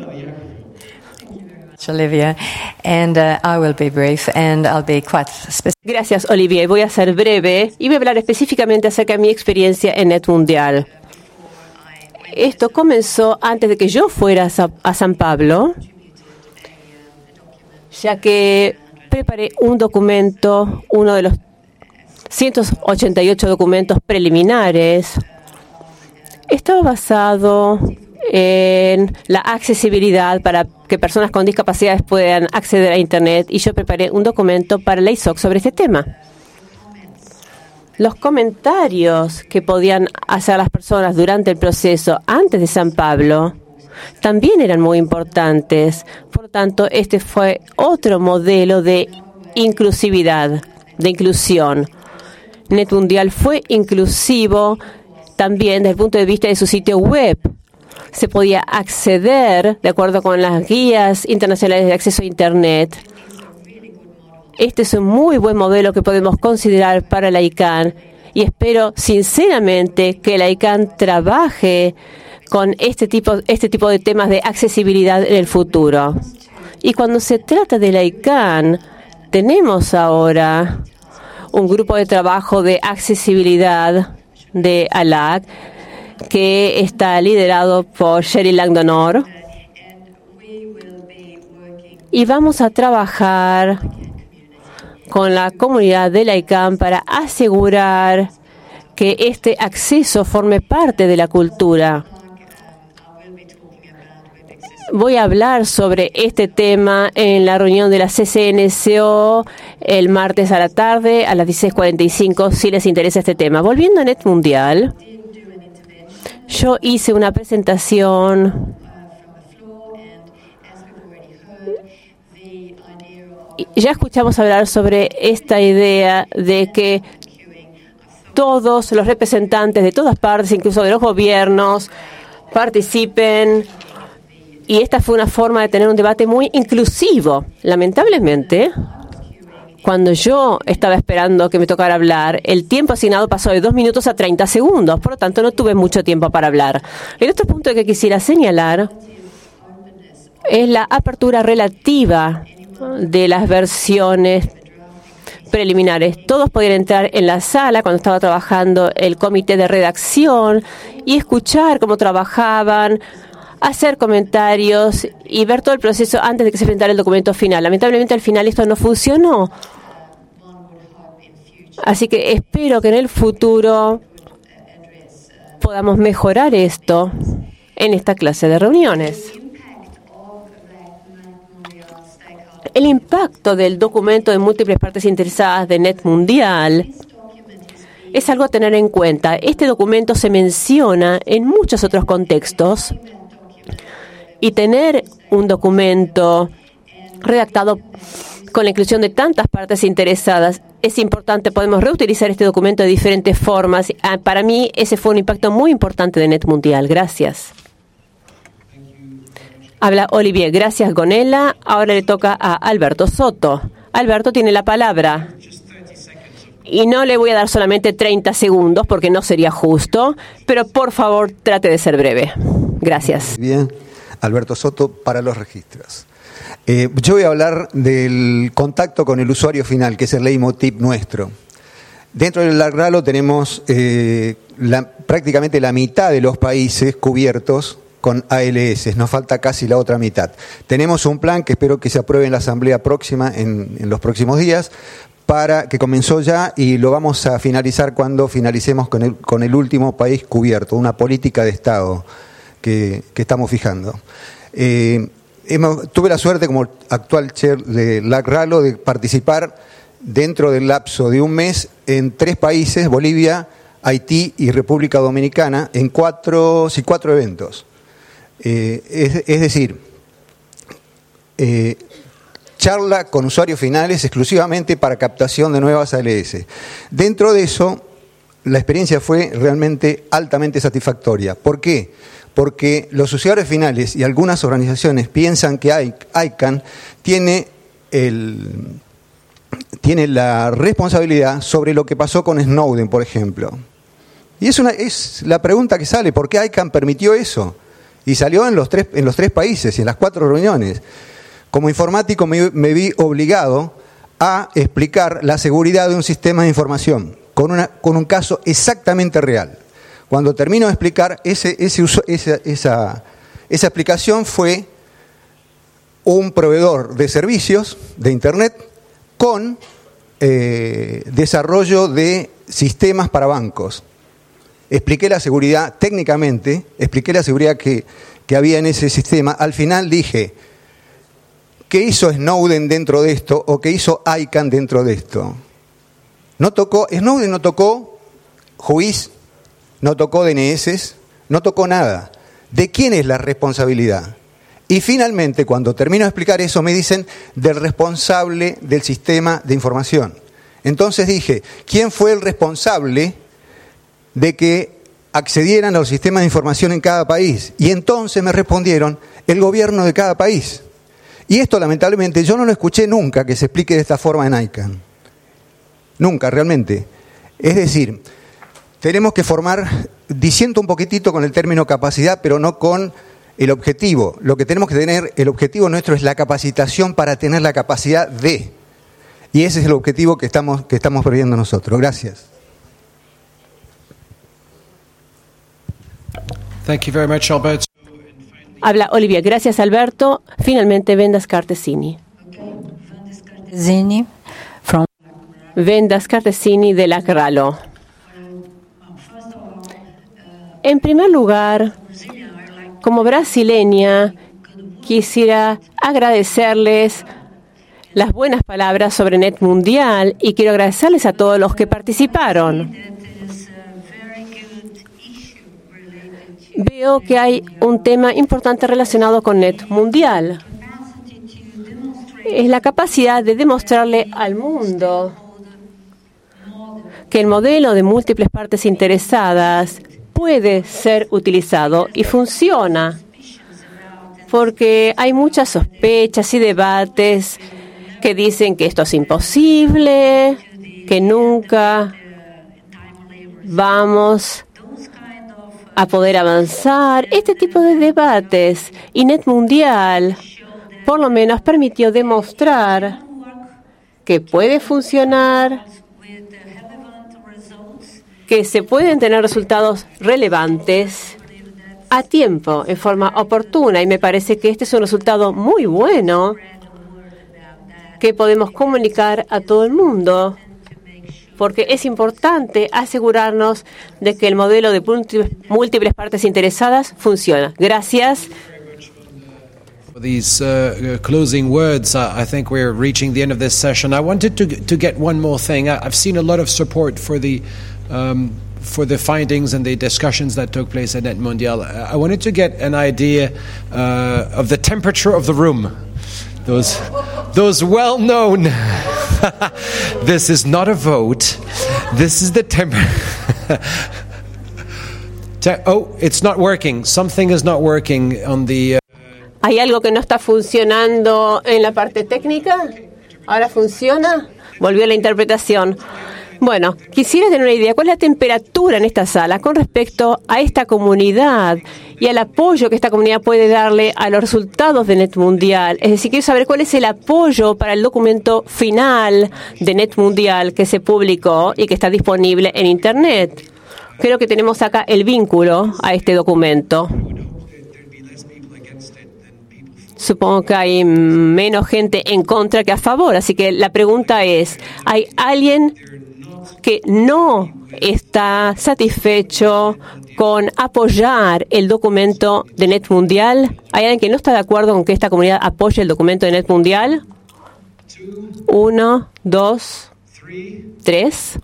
Olivia, and uh, I will be brief and I'll be quite specific. Gracias, Olivia. Voy a ser breve y voy a hablar específicamente acerca de mi experiencia en Net Mundial. Esto comenzó antes de que yo fuera a San Pablo, ya que preparé un documento, uno de los ciento ochenta y ocho documentos preliminares. Estaba basado en la accesibilidad para que personas con discapacidades puedan acceder a Internet, y yo preparé un documento para la I S O C sobre este tema. Los comentarios que podían hacer las personas durante el proceso antes de San Pablo también eran muy importantes. Por lo tanto, este fue otro modelo de inclusividad, de inclusión. Net Mundial fue inclusivo también desde el punto de vista de su sitio web. Se podía acceder de acuerdo con las guías internacionales de acceso a Internet. Este es un muy buen modelo que podemos considerar para la I C A N, y espero sinceramente que la I C A N trabaje con este tipo, este tipo de temas de accesibilidad en el futuro. Y cuando se trata de la I C A N, tenemos ahora un grupo de trabajo de accesibilidad de A L A C que está liderado por Sheryl Langdon, y vamos a trabajar con la comunidad de la I C A N para asegurar que este acceso forme parte de la cultura. Voy a hablar sobre este tema en la reunión de la C C N C O el martes a la tarde a las dieciséis cuarenta y cinco, si les interesa este tema. Volviendo a Net Mundial, yo hice una presentación y ya escuchamos hablar sobre esta idea de que todos los representantes de todas partes, incluso de los gobiernos, participen. Y esta fue una forma de tener un debate muy inclusivo. Lamentablemente, Cuando yo estaba esperando que me tocara hablar, el tiempo asignado pasó de dos minutos a treinta segundos, por lo tanto no tuve mucho tiempo para hablar. El otro punto que quisiera señalar es la apertura relativa de las versiones preliminares. Todos podían entrar en la sala cuando estaba trabajando el comité de redacción y escuchar cómo trabajaban, hacer comentarios y ver todo el proceso antes de que se presentara el documento final. Lamentablemente al final esto no funcionó. Así que espero que en el futuro podamos mejorar esto en esta clase de reuniones. El impacto del documento de múltiples partes interesadas de Net Mundial es algo a tener en cuenta. Este documento se menciona en muchos otros contextos y tener un documento redactado con la inclusión de tantas partes interesadas es importante. Podemos reutilizar este documento de diferentes formas. Para mí ese fue un impacto muy importante de Net Mundial. Gracias. Habla Olivier. Gracias, Gonella. Ahora le toca a Alberto Soto. Alberto tiene la palabra. Y no le voy a dar solamente treinta segundos porque no sería justo, pero por favor trate de ser breve. Gracias. Bien, Alberto Soto para los registros. Eh, yo voy a hablar del contacto con el usuario final, que es el leitmotiv nuestro. Dentro del LACRALO tenemos eh, la, prácticamente la mitad de los países cubiertos con A L S, nos falta casi la otra mitad. Tenemos un plan que espero que se apruebe en la asamblea próxima, en, en los próximos días, para que comenzó ya y lo vamos a finalizar cuando finalicemos con el, con el último país cubierto, una política de Estado que, que estamos fijando. Eh, hemos, tuve la suerte como actual chair de LACRALO de participar dentro del lapso de un mes en tres países, Bolivia, Haití y República Dominicana, en cuatro, sí, cuatro eventos. Eh, es, es decir, eh, charla con usuarios finales exclusivamente para captación de nuevas A L S. Dentro de eso, la experiencia fue realmente altamente satisfactoria. ¿Por qué? Porque los usuarios finales y algunas organizaciones piensan que I C A N tiene, el, tiene la responsabilidad sobre lo que pasó con Snowden, por ejemplo. Y es, una, es la pregunta que sale, ¿por qué I C A N permitió eso? Y salió en los tres, en los tres países y en las cuatro reuniones. Como informático me, me vi obligado a explicar la seguridad de un sistema de información con, una, con un caso exactamente real. Cuando termino de explicar, ese, ese uso, esa, esa, esa explicación fue un proveedor de servicios de Internet con eh, desarrollo de sistemas para bancos. Expliqué la seguridad técnicamente, expliqué la seguridad que, que había en ese sistema. Al final dije, ¿qué hizo Snowden dentro de esto o qué hizo I C A N dentro de esto? No tocó, Snowden no tocó juiz, no tocó D N S, no tocó nada. ¿De quién es la responsabilidad? Y finalmente, cuando termino de explicar eso, me dicen del responsable del sistema de información. Entonces dije, ¿quién fue el responsable de que accedieran a los sistemas de información en cada país? Y entonces me respondieron, el gobierno de cada país. Y esto, lamentablemente, yo no lo escuché nunca que se explique de esta forma en I C A N. Nunca, realmente. Es decir, tenemos que formar, diciendo un poquitito con el término capacidad, pero no con el objetivo. Lo que tenemos que tener, el objetivo nuestro es la capacitación para tener la capacidad de. Y ese es el objetivo que estamos, que estamos previendo nosotros. Gracias. Thank you very much, Alberto. Habla Olivia. Gracias, Alberto. Finalmente, Vendas Cartesini. Zini from Vendas Cartesini de LACRALO. En primer lugar, como brasileña, quisiera agradecerles las buenas palabras sobre Net Mundial y quiero agradecerles a todos los que participaron. Veo que hay un tema importante relacionado con Net Mundial. Es la capacidad de demostrarle al mundo que el modelo de múltiples partes interesadas puede ser utilizado y funciona. Porque hay muchas sospechas y debates que dicen que esto es imposible, que nunca vamos a poder avanzar. Este tipo de debates, y Net Mundial por lo menos permitió demostrar que puede funcionar, que se pueden tener resultados relevantes a tiempo, en forma oportuna, y me parece que este es un resultado muy bueno que podemos comunicar a todo el mundo, porque es importante asegurarnos de que el modelo de múltiples partes interesadas funciona. Gracias. These uh, closing words, uh, I think we're reaching the end of this session. I wanted to to get one more thing. I, I've seen a lot of support for the um, for the findings and the discussions that took place at Net Mundial. I wanted to get an idea uh, of the temperature of the room. Those those well-known. This is not a vote. This is the temperature. Oh, it's not working. Something is not working on the. Uh, ¿Hay algo que no está funcionando en la parte técnica? ¿Ahora funciona? Volvió la interpretación. Bueno, quisiera tener una idea. ¿Cuál es la temperatura en esta sala con respecto a esta comunidad y al apoyo que esta comunidad puede darle a los resultados de Net Mundial? Es decir, quiero saber cuál es el apoyo para el documento final de Net Mundial que se publicó y que está disponible en Internet. Creo que tenemos acá el vínculo a este documento. Supongo que hay menos gente en contra que a favor, así que la pregunta es, ¿hay alguien que no está satisfecho con apoyar el documento de Net Mundial? ¿Hay alguien que no está de acuerdo con que esta comunidad apoye el documento de Net Mundial? Uno, dos, tres.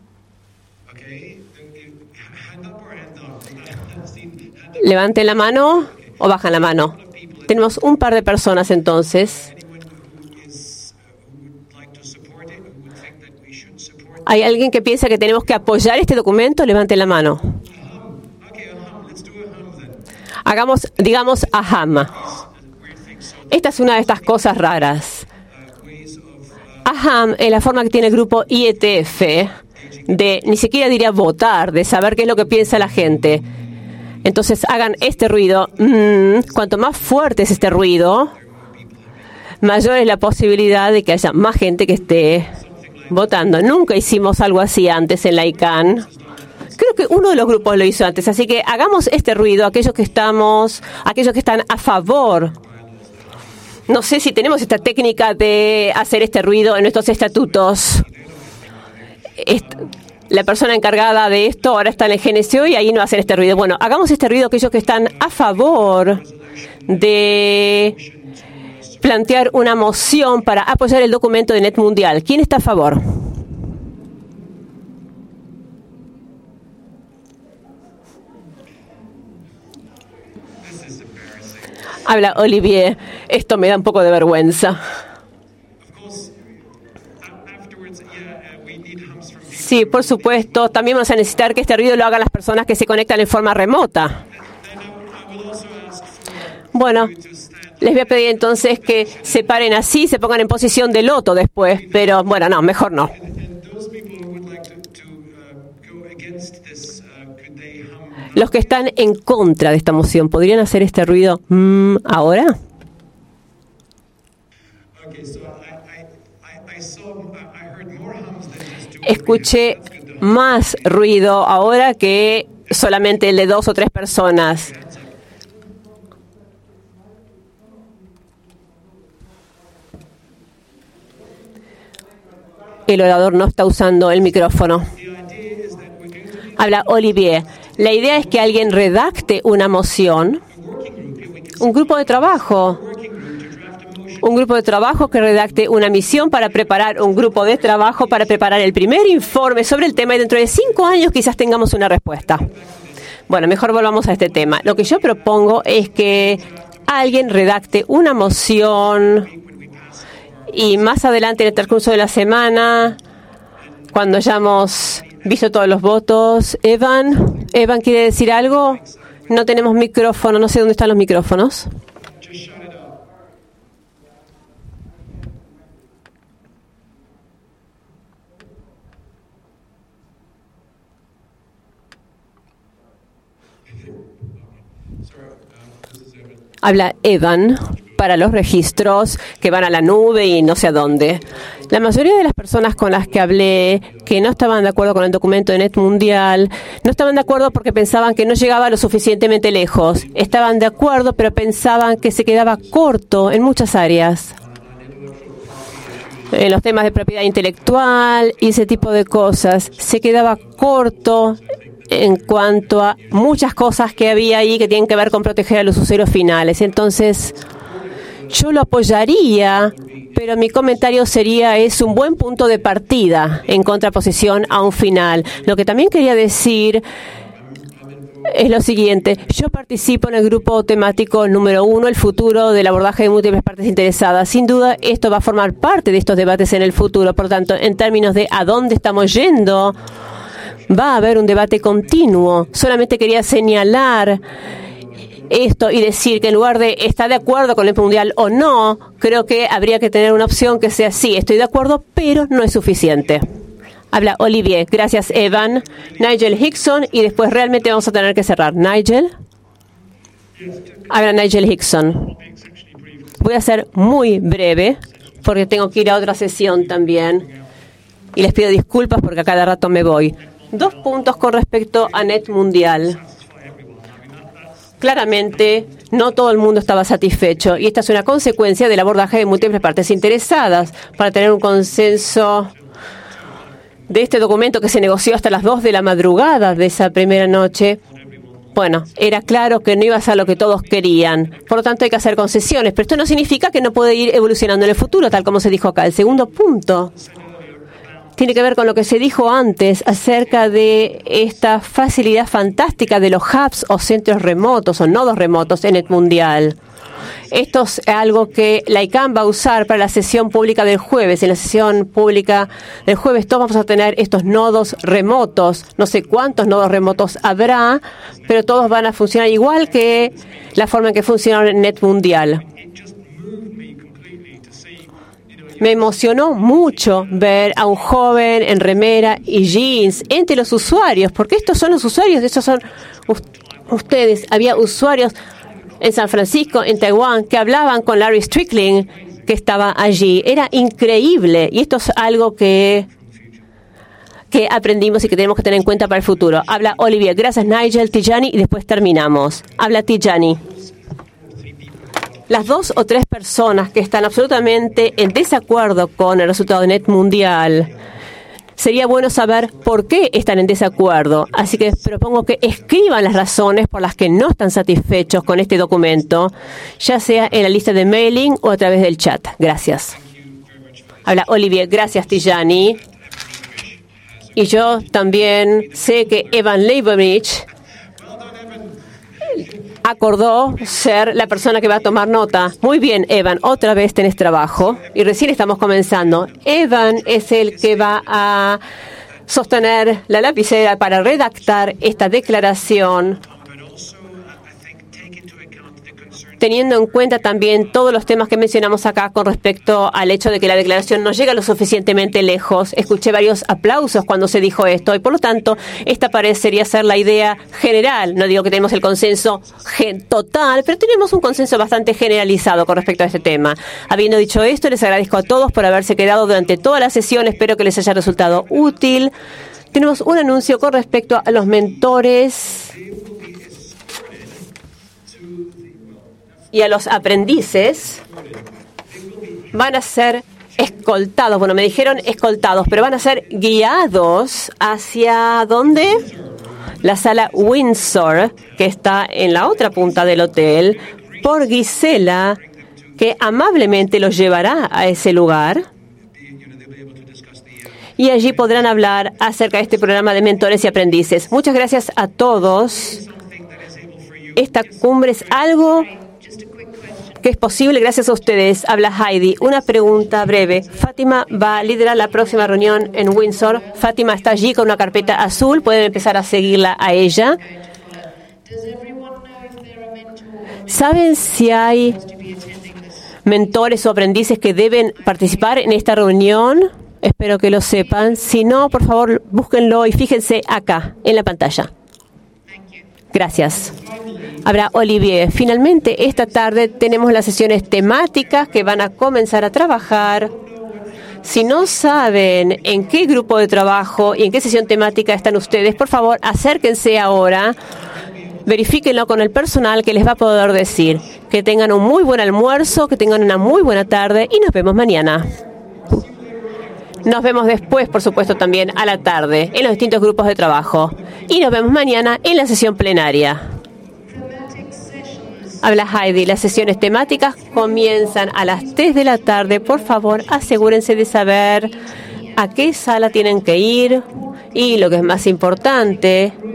Levanten la mano o bajan la mano. Tenemos un par de personas entonces. ¿Hay alguien que piensa que tenemos que apoyar este documento? Levanten la mano. Hagamos, digamos, aham. Esta es una de estas cosas raras. Aham es la forma que tiene el grupo I E T F de, ni siquiera diría votar, de saber qué es lo que piensa la gente. Entonces hagan este ruido. Mm, cuanto más fuerte es este ruido, mayor es la posibilidad de que haya más gente que esté votando. Nunca hicimos algo así antes en la I C A N. Creo que uno de los grupos lo hizo antes. Así que hagamos este ruido, aquellos que estamos, aquellos que están a favor. No sé si tenemos esta técnica de hacer este ruido en nuestros estatutos. Est- La persona encargada de esto ahora está en el G N C O y ahí no hacen este ruido. Bueno, hagamos este ruido aquellos que están a favor de plantear una moción para apoyar el documento de Net Mundial. ¿Quién está a favor? Habla Olivier. Esto me da un poco de vergüenza. Sí, por supuesto. También vamos a necesitar que este ruido lo hagan las personas que se conectan en forma remota. Bueno, les voy a pedir entonces que se paren así, se pongan en posición de loto después, pero bueno, no, mejor no. Los que están en contra de esta moción, ¿podrían hacer este ruido mm, ahora? Escuché más ruido ahora que solamente el de dos o tres personas. El orador no está usando el micrófono. Habla Olivier. La idea es que alguien redacte una moción, un grupo de trabajo, un grupo de trabajo que redacte una misión para preparar un grupo de trabajo para preparar el primer informe sobre el tema y dentro de cinco años quizás tengamos una respuesta. Bueno, mejor volvamos a este tema. Lo que yo propongo es que alguien redacte una moción y más adelante en el transcurso de la semana, cuando hayamos visto todos los votos, Evan, Evan quiere decir algo. No tenemos micrófono, no sé dónde están los micrófonos. Habla Evan para los registros que van a la nube y no sé a dónde. La mayoría de las personas con las que hablé que no estaban de acuerdo con el documento de Net Mundial, no estaban de acuerdo porque pensaban que no llegaba lo suficientemente lejos. Estaban de acuerdo, pero pensaban que se quedaba corto en muchas áreas. En los temas de propiedad intelectual y ese tipo de cosas. Se quedaba corto en cuanto a muchas cosas que había ahí que tienen que ver con proteger a los usuarios finales. Entonces, yo lo apoyaría, pero mi comentario sería, es un buen punto de partida en contraposición a un final. Lo que también quería decir es lo siguiente. Yo participo en el grupo temático número uno, el futuro del abordaje de múltiples partes interesadas. Sin duda, esto va a formar parte de estos debates en el futuro. Por lo tanto, en términos de a dónde estamos yendo, va a haber un debate continuo. Solamente quería señalar esto y decir que en lugar de estar de acuerdo con el mundial o no, creo que habría que tener una opción que sea sí, estoy de acuerdo, pero no es suficiente. Habla Olivier. Gracias, Evan. Nigel Hickson, y después realmente vamos a tener que cerrar. Nigel. Habla Nigel Hickson. Voy a ser muy breve porque tengo que ir a otra sesión también. Y les pido disculpas porque a cada rato me voy. Dos puntos con respecto a Net Mundial. Claramente, no todo el mundo estaba satisfecho y esta es una consecuencia del abordaje de múltiples partes interesadas para tener un consenso de este documento que se negoció hasta las dos de la madrugada de esa primera noche. Bueno, era claro que no iba a ser lo que todos querían. Por lo tanto, hay que hacer concesiones. Pero esto no significa que no puede ir evolucionando en el futuro, tal como se dijo acá. El segundo punto tiene que ver con lo que se dijo antes acerca de esta facilidad fantástica de los hubs o centros remotos o nodos remotos en Net Mundial. Esto es algo que la I C A M va a usar para la sesión pública del jueves. En la sesión pública del jueves todos vamos a tener estos nodos remotos. No sé cuántos nodos remotos habrá, pero todos van a funcionar igual que la forma en que funcionaron en Net Mundial. Me emocionó mucho ver a un joven en remera y jeans entre los usuarios, porque estos son los usuarios, estos son ustedes. Había usuarios en San Francisco, en Taiwán, que hablaban con Larry Strickling, que estaba allí. Era increíble, y esto es algo que, que aprendimos y que tenemos que tener en cuenta para el futuro. Habla Olivier. Gracias, Nigel. Tijani, y después terminamos. Habla Tijani. Las dos o tres personas que están absolutamente en desacuerdo con el resultado de Net Mundial, sería bueno saber por qué están en desacuerdo. Así que propongo que escriban las razones por las que no están satisfechos con este documento, ya sea en la lista de mailing o a través del chat. Gracias. Habla Olivier. Gracias, Tijani. Y yo también sé que Evan Leibovich acordó ser la persona que va a tomar nota. Muy bien, Evan, otra vez tenés trabajo y recién estamos comenzando. Evan es el que va a sostener la lapicera para redactar esta declaración, teniendo en cuenta también todos los temas que mencionamos acá con respecto al hecho de que la declaración no llega lo suficientemente lejos. Escuché varios aplausos cuando se dijo esto y por lo tanto esta parecería ser la idea general. No digo que tenemos el consenso total, pero tenemos un consenso bastante generalizado con respecto a este tema. Habiendo dicho esto, les agradezco a todos por haberse quedado durante toda la sesión. Espero que les haya resultado útil. Tenemos un anuncio con respecto a los mentores y a los aprendices. Van a ser escoltados, bueno, me dijeron escoltados, pero van a ser guiados hacia ¿dónde? La sala Windsor, que está en la otra punta del hotel, por Gisela, que amablemente los llevará a ese lugar. Y allí podrán hablar acerca de este programa de mentores y aprendices. Muchas gracias a todos. Esta cumbre es algo que es posible gracias a ustedes. Habla Heidi. Una pregunta breve. Fátima va a liderar la próxima reunión en Windsor. Fátima está allí con una carpeta azul. Pueden empezar a seguirla a ella. ¿Saben si hay mentores o aprendices que deben participar en esta reunión? Espero que lo sepan. Si no, por favor, búsquenlo y fíjense acá, en la pantalla. Gracias. Habrá Olivier. Finalmente, esta tarde tenemos las sesiones temáticas que van a comenzar a trabajar. Si no saben en qué grupo de trabajo y en qué sesión temática están ustedes, por favor, acérquense ahora. Verifíquenlo con el personal que les va a poder decir. Que tengan un muy buen almuerzo, que tengan una muy buena tarde y nos vemos mañana. Nos vemos después, por supuesto, también a la tarde en los distintos grupos de trabajo. Y nos vemos mañana en la sesión plenaria. Habla Heidi. Las sesiones temáticas comienzan a las tres de la tarde. Por favor, asegúrense de saber a qué sala tienen que ir. Y lo que es más importante,